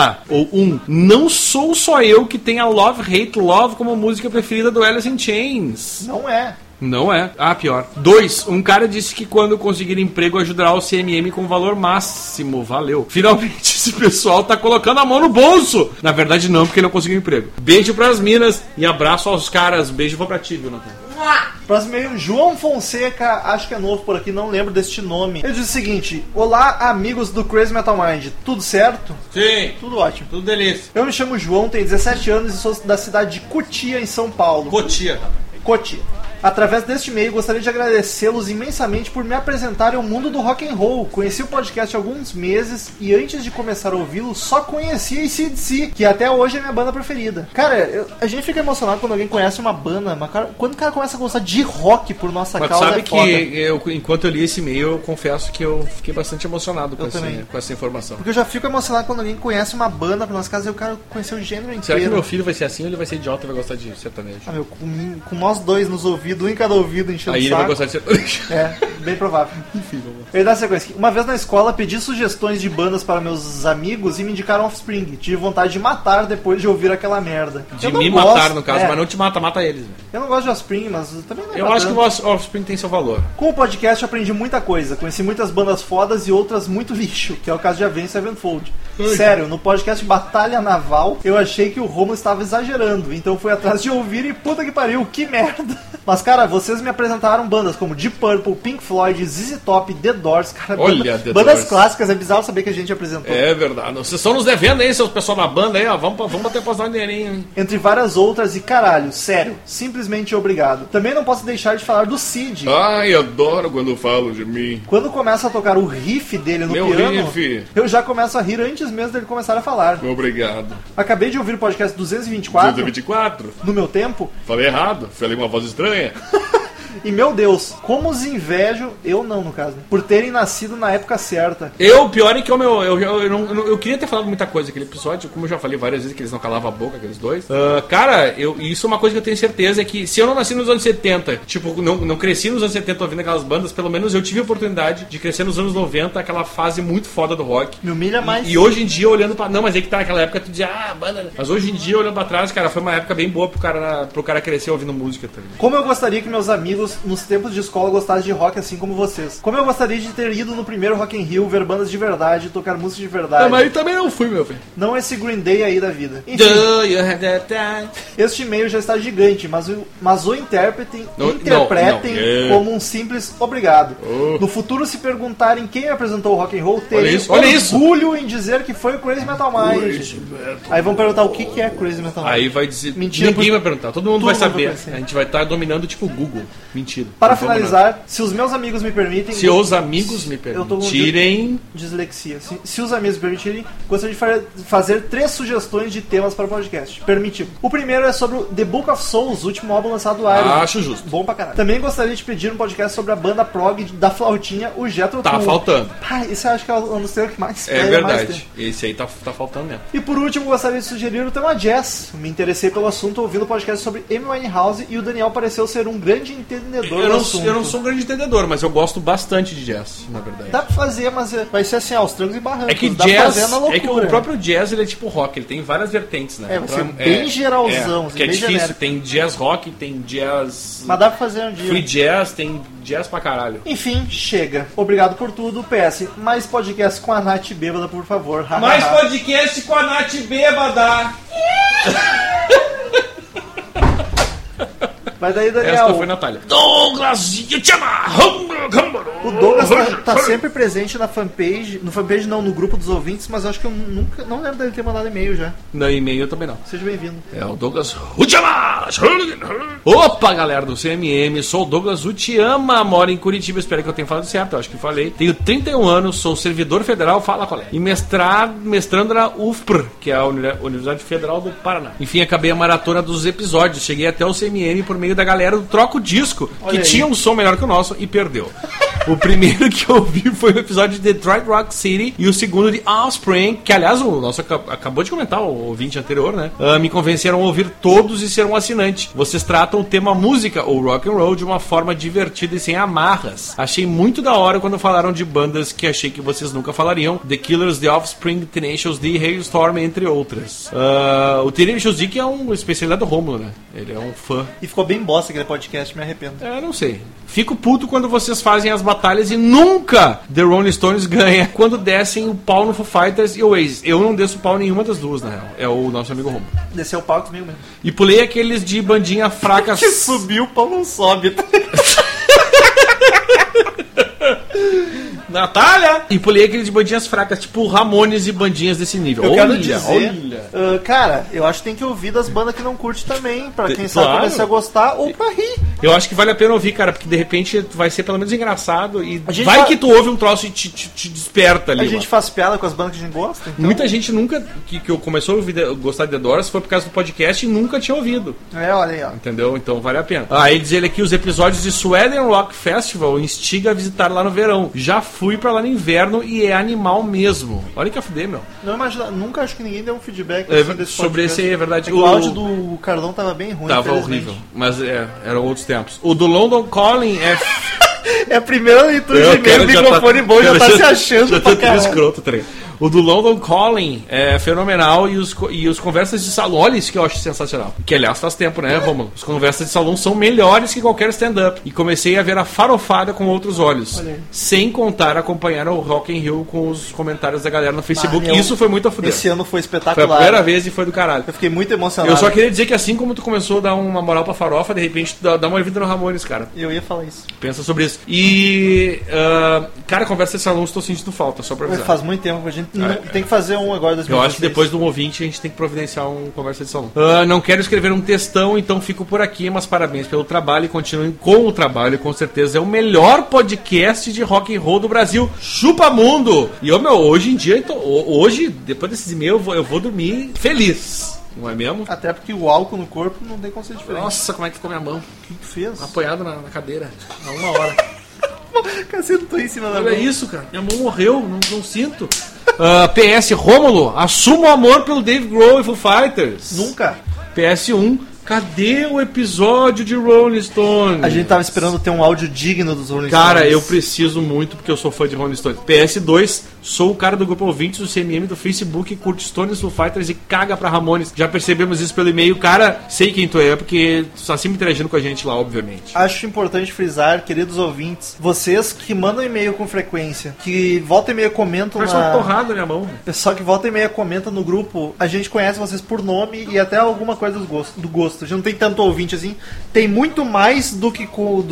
Não sou só eu que tenho a Love, Hate, Love como música preferida do Alice in Chains. Não é. Pior. 2. Um cara disse que quando conseguir emprego ajudará o CMM com valor máximo. Valeu. Finalmente esse pessoal tá colocando a mão no bolso. Na verdade não, porque ele não conseguiu emprego. Beijo pras minas e abraço aos caras. Beijo pra ti, Jonathan. Próximo e-mail, João Fonseca, acho que é novo por aqui, não lembro deste nome. Ele diz o seguinte: olá, amigos do Crazy Metal Mind, tudo certo? Sim. Tudo ótimo. Tudo delícia. Eu me chamo João, tenho 17 anos e sou da cidade de Cotia, em São Paulo. Cotia. Através deste e-mail, gostaria de agradecê-los imensamente por me apresentarem ao mundo do rock and roll. Conheci o podcast há alguns meses e antes de começar a ouvi-lo, só conhecia AC/DC, que até hoje é minha banda preferida. Cara, a gente fica emocionado quando alguém conhece uma banda, mas quando o cara começa a gostar de rock por nossa causa, sabe que enquanto eu li esse e-mail, eu confesso que eu fiquei bastante emocionado com essa informação. Porque eu já fico emocionado quando alguém conhece uma banda por nossa casa e o cara conheceu o gênero inteiro. Será que meu filho vai ser assim ou ele vai ser idiota e vai gostar de sertanejo? Com nós dois nos ouvidos, um em cada ouvido, enchendo o saco. Aí ele vai gostar de sertanejo. Bem provável. Enfim, ele dá sequência. Uma vez na escola, pedi sugestões de bandas para meus amigos e me indicaram Offspring. Tive vontade de matar depois de ouvir aquela merda. De me matar, no caso, mas não te mata eles. Véio. Eu não gosto de Offspring, mas também não é. Eu acho que o Offspring tem seu valor. Com o podcast eu aprendi muita coisa. Conheci muitas bandas fodas e outras muito lixo, que é o caso de Avenged Sevenfold. Sério, no podcast Batalha Naval, eu achei que o Romulo estava exagerando, então fui atrás de ouvir e puta que pariu, que merda. Mas cara, vocês me apresentaram bandas como Deep Purple, Pink Floyd, ZZ Top, The Doors, cara, bandas clássicas, é bizarro saber que a gente apresentou. É verdade, vocês estão nos devendo aí, seus pessoal da banda aí, ó, vamos bater pra um dinheirinho. Entre várias outras, e caralho, sério, simplesmente obrigado. Também não posso deixar de falar do Cid. Ai, adoro quando falam de mim. Quando começa a tocar o riff dele no piano, eu já começo a rir antes mesmo dele começar a falar. Obrigado. Acabei de ouvir o podcast 224. 224? No meu tempo. Falei errado, falei uma voz estranha. E meu Deus, como os invejo, eu não no caso, por terem nascido na época certa. O pior é que eu queria ter falado muita coisa naquele episódio, como eu já falei várias vezes que eles não calavam a boca, aqueles dois. Cara, isso é uma coisa que eu tenho certeza, é que se eu não nasci nos anos 70, tipo, não cresci nos anos 70 ouvindo aquelas bandas, pelo menos eu tive a oportunidade de crescer nos anos 90, aquela fase muito foda do rock. Me humilha mais. E hoje em dia, olhando pra... Não, mas é que tá naquela época, tu dizia, banda... Mas hoje em dia, olhando pra trás, cara, foi uma época bem boa pro cara crescer ouvindo música também. Como eu gostaria que meus amigos nos tempos de escola gostassem de rock assim como vocês. Como eu gostaria de ter ido no primeiro Rock in Rio, ver bandas de verdade, tocar música de verdade. Mas aí também não fui, meu filho. Não esse Green Day aí da vida. Enfim, este e-mail já está gigante, mas o interpretem como um simples obrigado. No futuro, se perguntarem quem apresentou o rock and roll, terei orgulho em dizer que foi o Crazy Metal Mind. Aí vão perguntar o que é Crazy Metal Mind. Aí vai dizer... Mentira, ninguém vai perguntar, todo mundo vai saber. A gente vai estar dominando tipo o Google. Mentira. Para finalizar, se os meus amigos me permitem... Se os amigos me permitirem... Dislexia. Se os amigos me permitirem, gostaria de fazer 3 sugestões de temas para o podcast. Permitido. O primeiro é sobre o The Book of Souls, o último álbum lançado do Iron. Acho justo. Bom pra caralho. Também gostaria de pedir um podcast sobre a banda prog da flautinha, o Jethro Tull. Tá faltando. Esse eu acho que é um dos temas que mais... É verdade. Esse aí tá faltando mesmo. E por último, gostaria de sugerir o tema jazz. Me interessei pelo assunto ouvindo o podcast sobre Amy Winehouse e o Daniel pareceu ser um grande entendedor Eu do não, assunto. eu não sou um grande entendedor, mas eu gosto bastante de jazz, na verdade. Dá pra fazer, mas vai ser assim, aos trancos e barrancos. É que dá pra jazz, fazer na loucura. é que o próprio jazz ele é tipo rock, ele tem várias vertentes, né? É, vai ser bem geralzão, que é bem difícil, genérico. tem jazz rock, tem jazz Mas dá pra fazer um dia. free jazz, tem jazz pra caralho. Enfim, chega. Obrigado por tudo. PS, mais podcast com a Nath Bêbada, por favor. Mais podcast com a Nath Bêbada! Vai daí, Daniel. Esta foi a Natália. Douglas, eu te amo! O Douglas tá sempre presente na fanpage. No fanpage não, no grupo dos ouvintes, mas eu acho que eu nunca. Não lembro dele ter mandado e-mail já. No e-mail também não. Seja bem-vindo. É o Douglas Utiama! Opa, galera do CMM, sou o Douglas Utiama, moro em Curitiba, espero que eu tenha falado certo, eu acho que falei. Tenho 31 anos, sou servidor federal, fala colega. E mestrando na UFPR, que é a Universidade Federal do Paraná. Enfim, acabei a maratona dos episódios, cheguei até o CMM por meio da galera do Troco Disco, que tinha um som melhor que o nosso e perdeu. O primeiro que eu vi foi o episódio de Detroit Rock City e o segundo de Offspring, que aliás o nosso acabou de comentar, o ouvinte anterior, né? Me convenceram a ouvir todos e ser um assinante. Vocês tratam o tema música ou rock and roll de uma forma divertida e sem amarras. Achei muito da hora quando falaram de bandas que achei que vocês nunca falariam: The Killers, The Offspring, Tenacious D, Hailstorm, entre outras. O Tenacious D que é um especialidade do Rômulo, né? Ele é um fã. E ficou bem bosta aquele podcast, me arrependo. Não sei. Fico puto quando vocês fazem as batalhas e nunca The Rolling Stones ganha quando descem o pau no Foo Fighters e o Oasis. Eu não desço pau nenhuma das duas, na real. É o nosso amigo Romulo. Desceu o pau comigo mesmo. E pulei aqueles de bandinha fraca. Que subiu, o pau não sobe. Natália! E pulei aqueles de bandinhas fracas, tipo Ramones e bandinhas desse nível. Eu quero dizer, cara, eu acho que tem que ouvir das bandas que não curte também, pra quem sabe começar a gostar ou pra rir. Eu acho que vale a pena ouvir, cara, porque de repente vai ser pelo menos engraçado e que tu ouve um troço e te desperta ali. A gente faz piada com as bandas que a gente gosta. Então... Muita gente nunca, que começou a gostar de The Doors foi por causa do podcast e nunca tinha ouvido. Olha aí, ó. Entendeu? Então vale a pena. Aí diz ele aqui, os episódios de Sweden Rock Festival instiga a visitar lá no verão. Já fui pra lá no inverno e é animal mesmo. Olha que a fuder, meu. Não imagina, nunca acho que ninguém deu um feedback desse sobre esse aí, é verdade. O áudio do Carlão tava bem ruim. Tava horrível, mas eram outros tempos. O do London Calling é a primeira leitura de e-mail, microfone bom, já tá se achando já pra caralho. Escroto, tá ligado? O do London Calling é fenomenal e os conversas de salão, olha isso que eu acho sensacional. Que aliás faz tempo, né, Romulo? Os conversas de salão são melhores que qualquer stand-up. E comecei a ver a farofada com outros olhos. Sem contar acompanhar o Rock in Rio com os comentários da galera no Facebook. Isso foi muito a fuder. Esse ano foi espetacular. Foi a primeira vez e foi do caralho. Eu fiquei muito emocionado. Eu só queria dizer que assim como tu começou a dar uma moral pra farofa, de repente tu dá uma vida no Ramones, cara. Eu ia falar isso. Pensa sobre isso. E, cara, conversa de salão, estou sentindo falta, só pra avisar. Faz muito tempo que a gente tem que fazer um agora. 2016. Eu acho que depois do ouvinte a gente tem que providenciar um conversa de salão. Não quero escrever um textão, então fico por aqui, mas parabéns pelo trabalho e continuem com o trabalho. Com certeza é o melhor podcast de rock and roll do Brasil. Chupa mundo! E hoje em dia, hoje, depois desses e-mails, eu vou dormir feliz. Não é mesmo? Até porque o álcool no corpo não tem como ser diferente. Nossa, como é que ficou minha mão? O que fez? Apoiado na cadeira. Há uma hora. Cacete, tô em cima da mão. Olha isso, cara. Minha mão morreu, não sinto. PS, Rômulo, assuma o amor pelo Dave Grohl e Foo Fighters. Nunca. PS1, cadê o episódio de Rolling Stones? A gente tava esperando ter um áudio digno dos Rolling Stones. Cara, Stones. eu preciso muito porque eu sou fã de Rolling Stones. PS2, sou o cara do grupo ouvintes do CMM do Facebook, curte Stones, Foo Fighters e caga pra Ramones. Já percebemos isso pelo e-mail. Cara, sei quem tu é, porque tu tá sempre interagindo com a gente lá, obviamente. Acho importante frisar, queridos ouvintes, vocês que mandam e-mail com frequência, que volta e meia comentam Parece uma torrada na minha mão. Pessoal que volta e meia comenta no grupo, a gente conhece vocês por nome e até alguma coisa do gosto. A gente não tem tanto ouvinte assim. Tem muito mais do que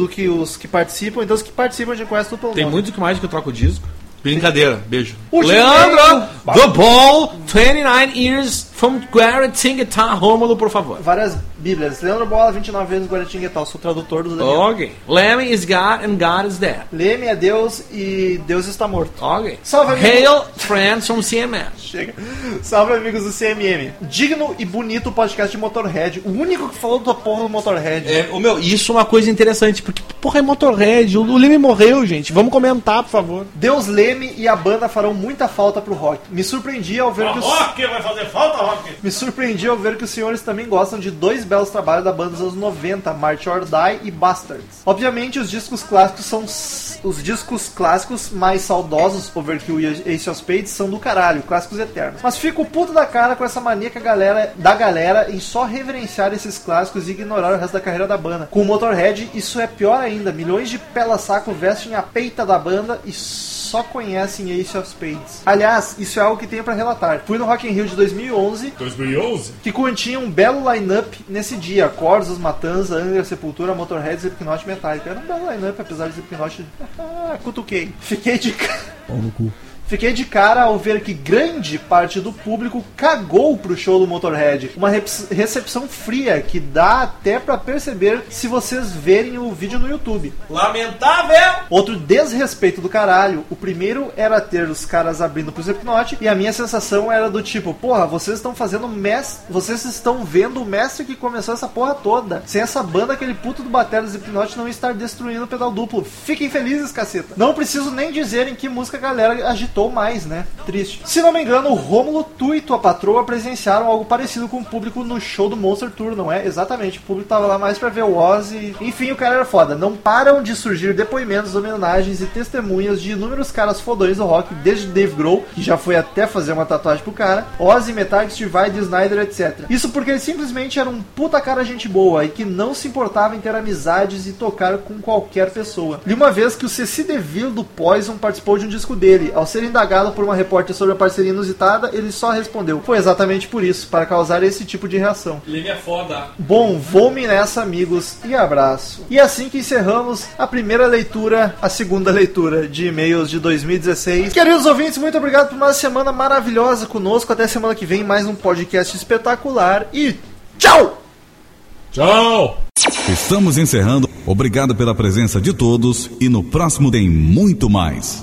os que participam, então os que participam a gente conhece tudo pelo nome. Tem muito mais que eu troco disco. Brincadeira, beijo. Leandro, The Ball, 29 years from Guaratinguetá, Rômulo, por favor. Várias bíblias. Leandro Bola, 29 vezes Guaratinguetá, sou tradutor do Daniel. Ok. Leme is God and God is dead. Leme é Deus e Deus está morto. Ok. Salve, Hail, friends from CMM. Chega. Salve, amigos do CMM. Digno e bonito podcast de Motorhead. O único que falou da porra do Motorhead. Isso é uma coisa interessante, porque, porra, é Motorhead. O Leme morreu, gente. Vamos comentar, por favor. Deus Leme e a banda farão muita falta pro rock. Me surpreendi ao ver que rock vai fazer falta, rock? rock. Me surpreendi ao ver que os senhores também gostam de dois belos trabalhos da banda dos anos 90, March or Die e Bastards. Obviamente, os discos clássicos são os discos clássicos mais saudosos, Overkill e Ace of Spades, são do caralho, clássicos eternos. Mas fico puto da cara com essa mania que da galera em só reverenciar esses clássicos e ignorar o resto da carreira da banda. Com o Motorhead, isso é pior ainda. Milhões de pela-saco vestem a peita da banda e só conhecem Ace of Spades. Aliás, isso é algo que tenho pra relatar. Fui no Rock in Rio de 2011, que continha um belo line-up nesse dia. Corsos, Matanza, Angra, Sepultura, Motorhead, Slipknot, Metallica. Era um belo line-up, apesar de Slipknot... cutuquei. Fiquei de cara ao ver que grande parte do público cagou pro show do Motorhead. Uma recepção fria que dá até pra perceber se vocês verem o vídeo no YouTube. Lamentável! Outro desrespeito do caralho. O primeiro era ter os caras abrindo pro Slipknot e a minha sensação era do tipo, porra, vocês estão vocês estão vendo o mestre que começou essa porra toda. Sem essa banda, aquele puto do batera do Slipknot não ia estar destruindo o pedal duplo. Fiquem felizes, caceta. Não preciso nem dizer em que música a galera agitou mais, né? Triste. Se não me engano, o Rômulo, tu e tua patroa presenciaram algo parecido com o público no show do Monster Tour, não é? Exatamente, o público tava lá mais pra ver o Ozzy. Enfim, o cara era foda. Não param de surgir depoimentos, homenagens e testemunhas de inúmeros caras fodões do rock, desde Dave Grohl, que já foi até fazer uma tatuagem pro cara, Ozzy, Metallica, Steve Vai, Snyder, etc. Isso porque ele simplesmente era um puta cara gente boa e que não se importava em ter amizades e tocar com qualquer pessoa. Li uma vez que o Ceci DeVille do Poison participou de um disco dele. Ao ser indagado por uma repórter sobre a parceria inusitada, ele só respondeu: foi exatamente por isso, para causar esse tipo de reação. Ele é foda. Bom, vou-me nessa, amigos, e abraço. E assim que encerramos a segunda leitura de e-mails de 2016. Queridos ouvintes, muito obrigado por uma semana maravilhosa conosco. Até semana que vem, mais um podcast espetacular e tchau! Tchau! Estamos encerrando. Obrigado pela presença de todos e no próximo tem muito mais.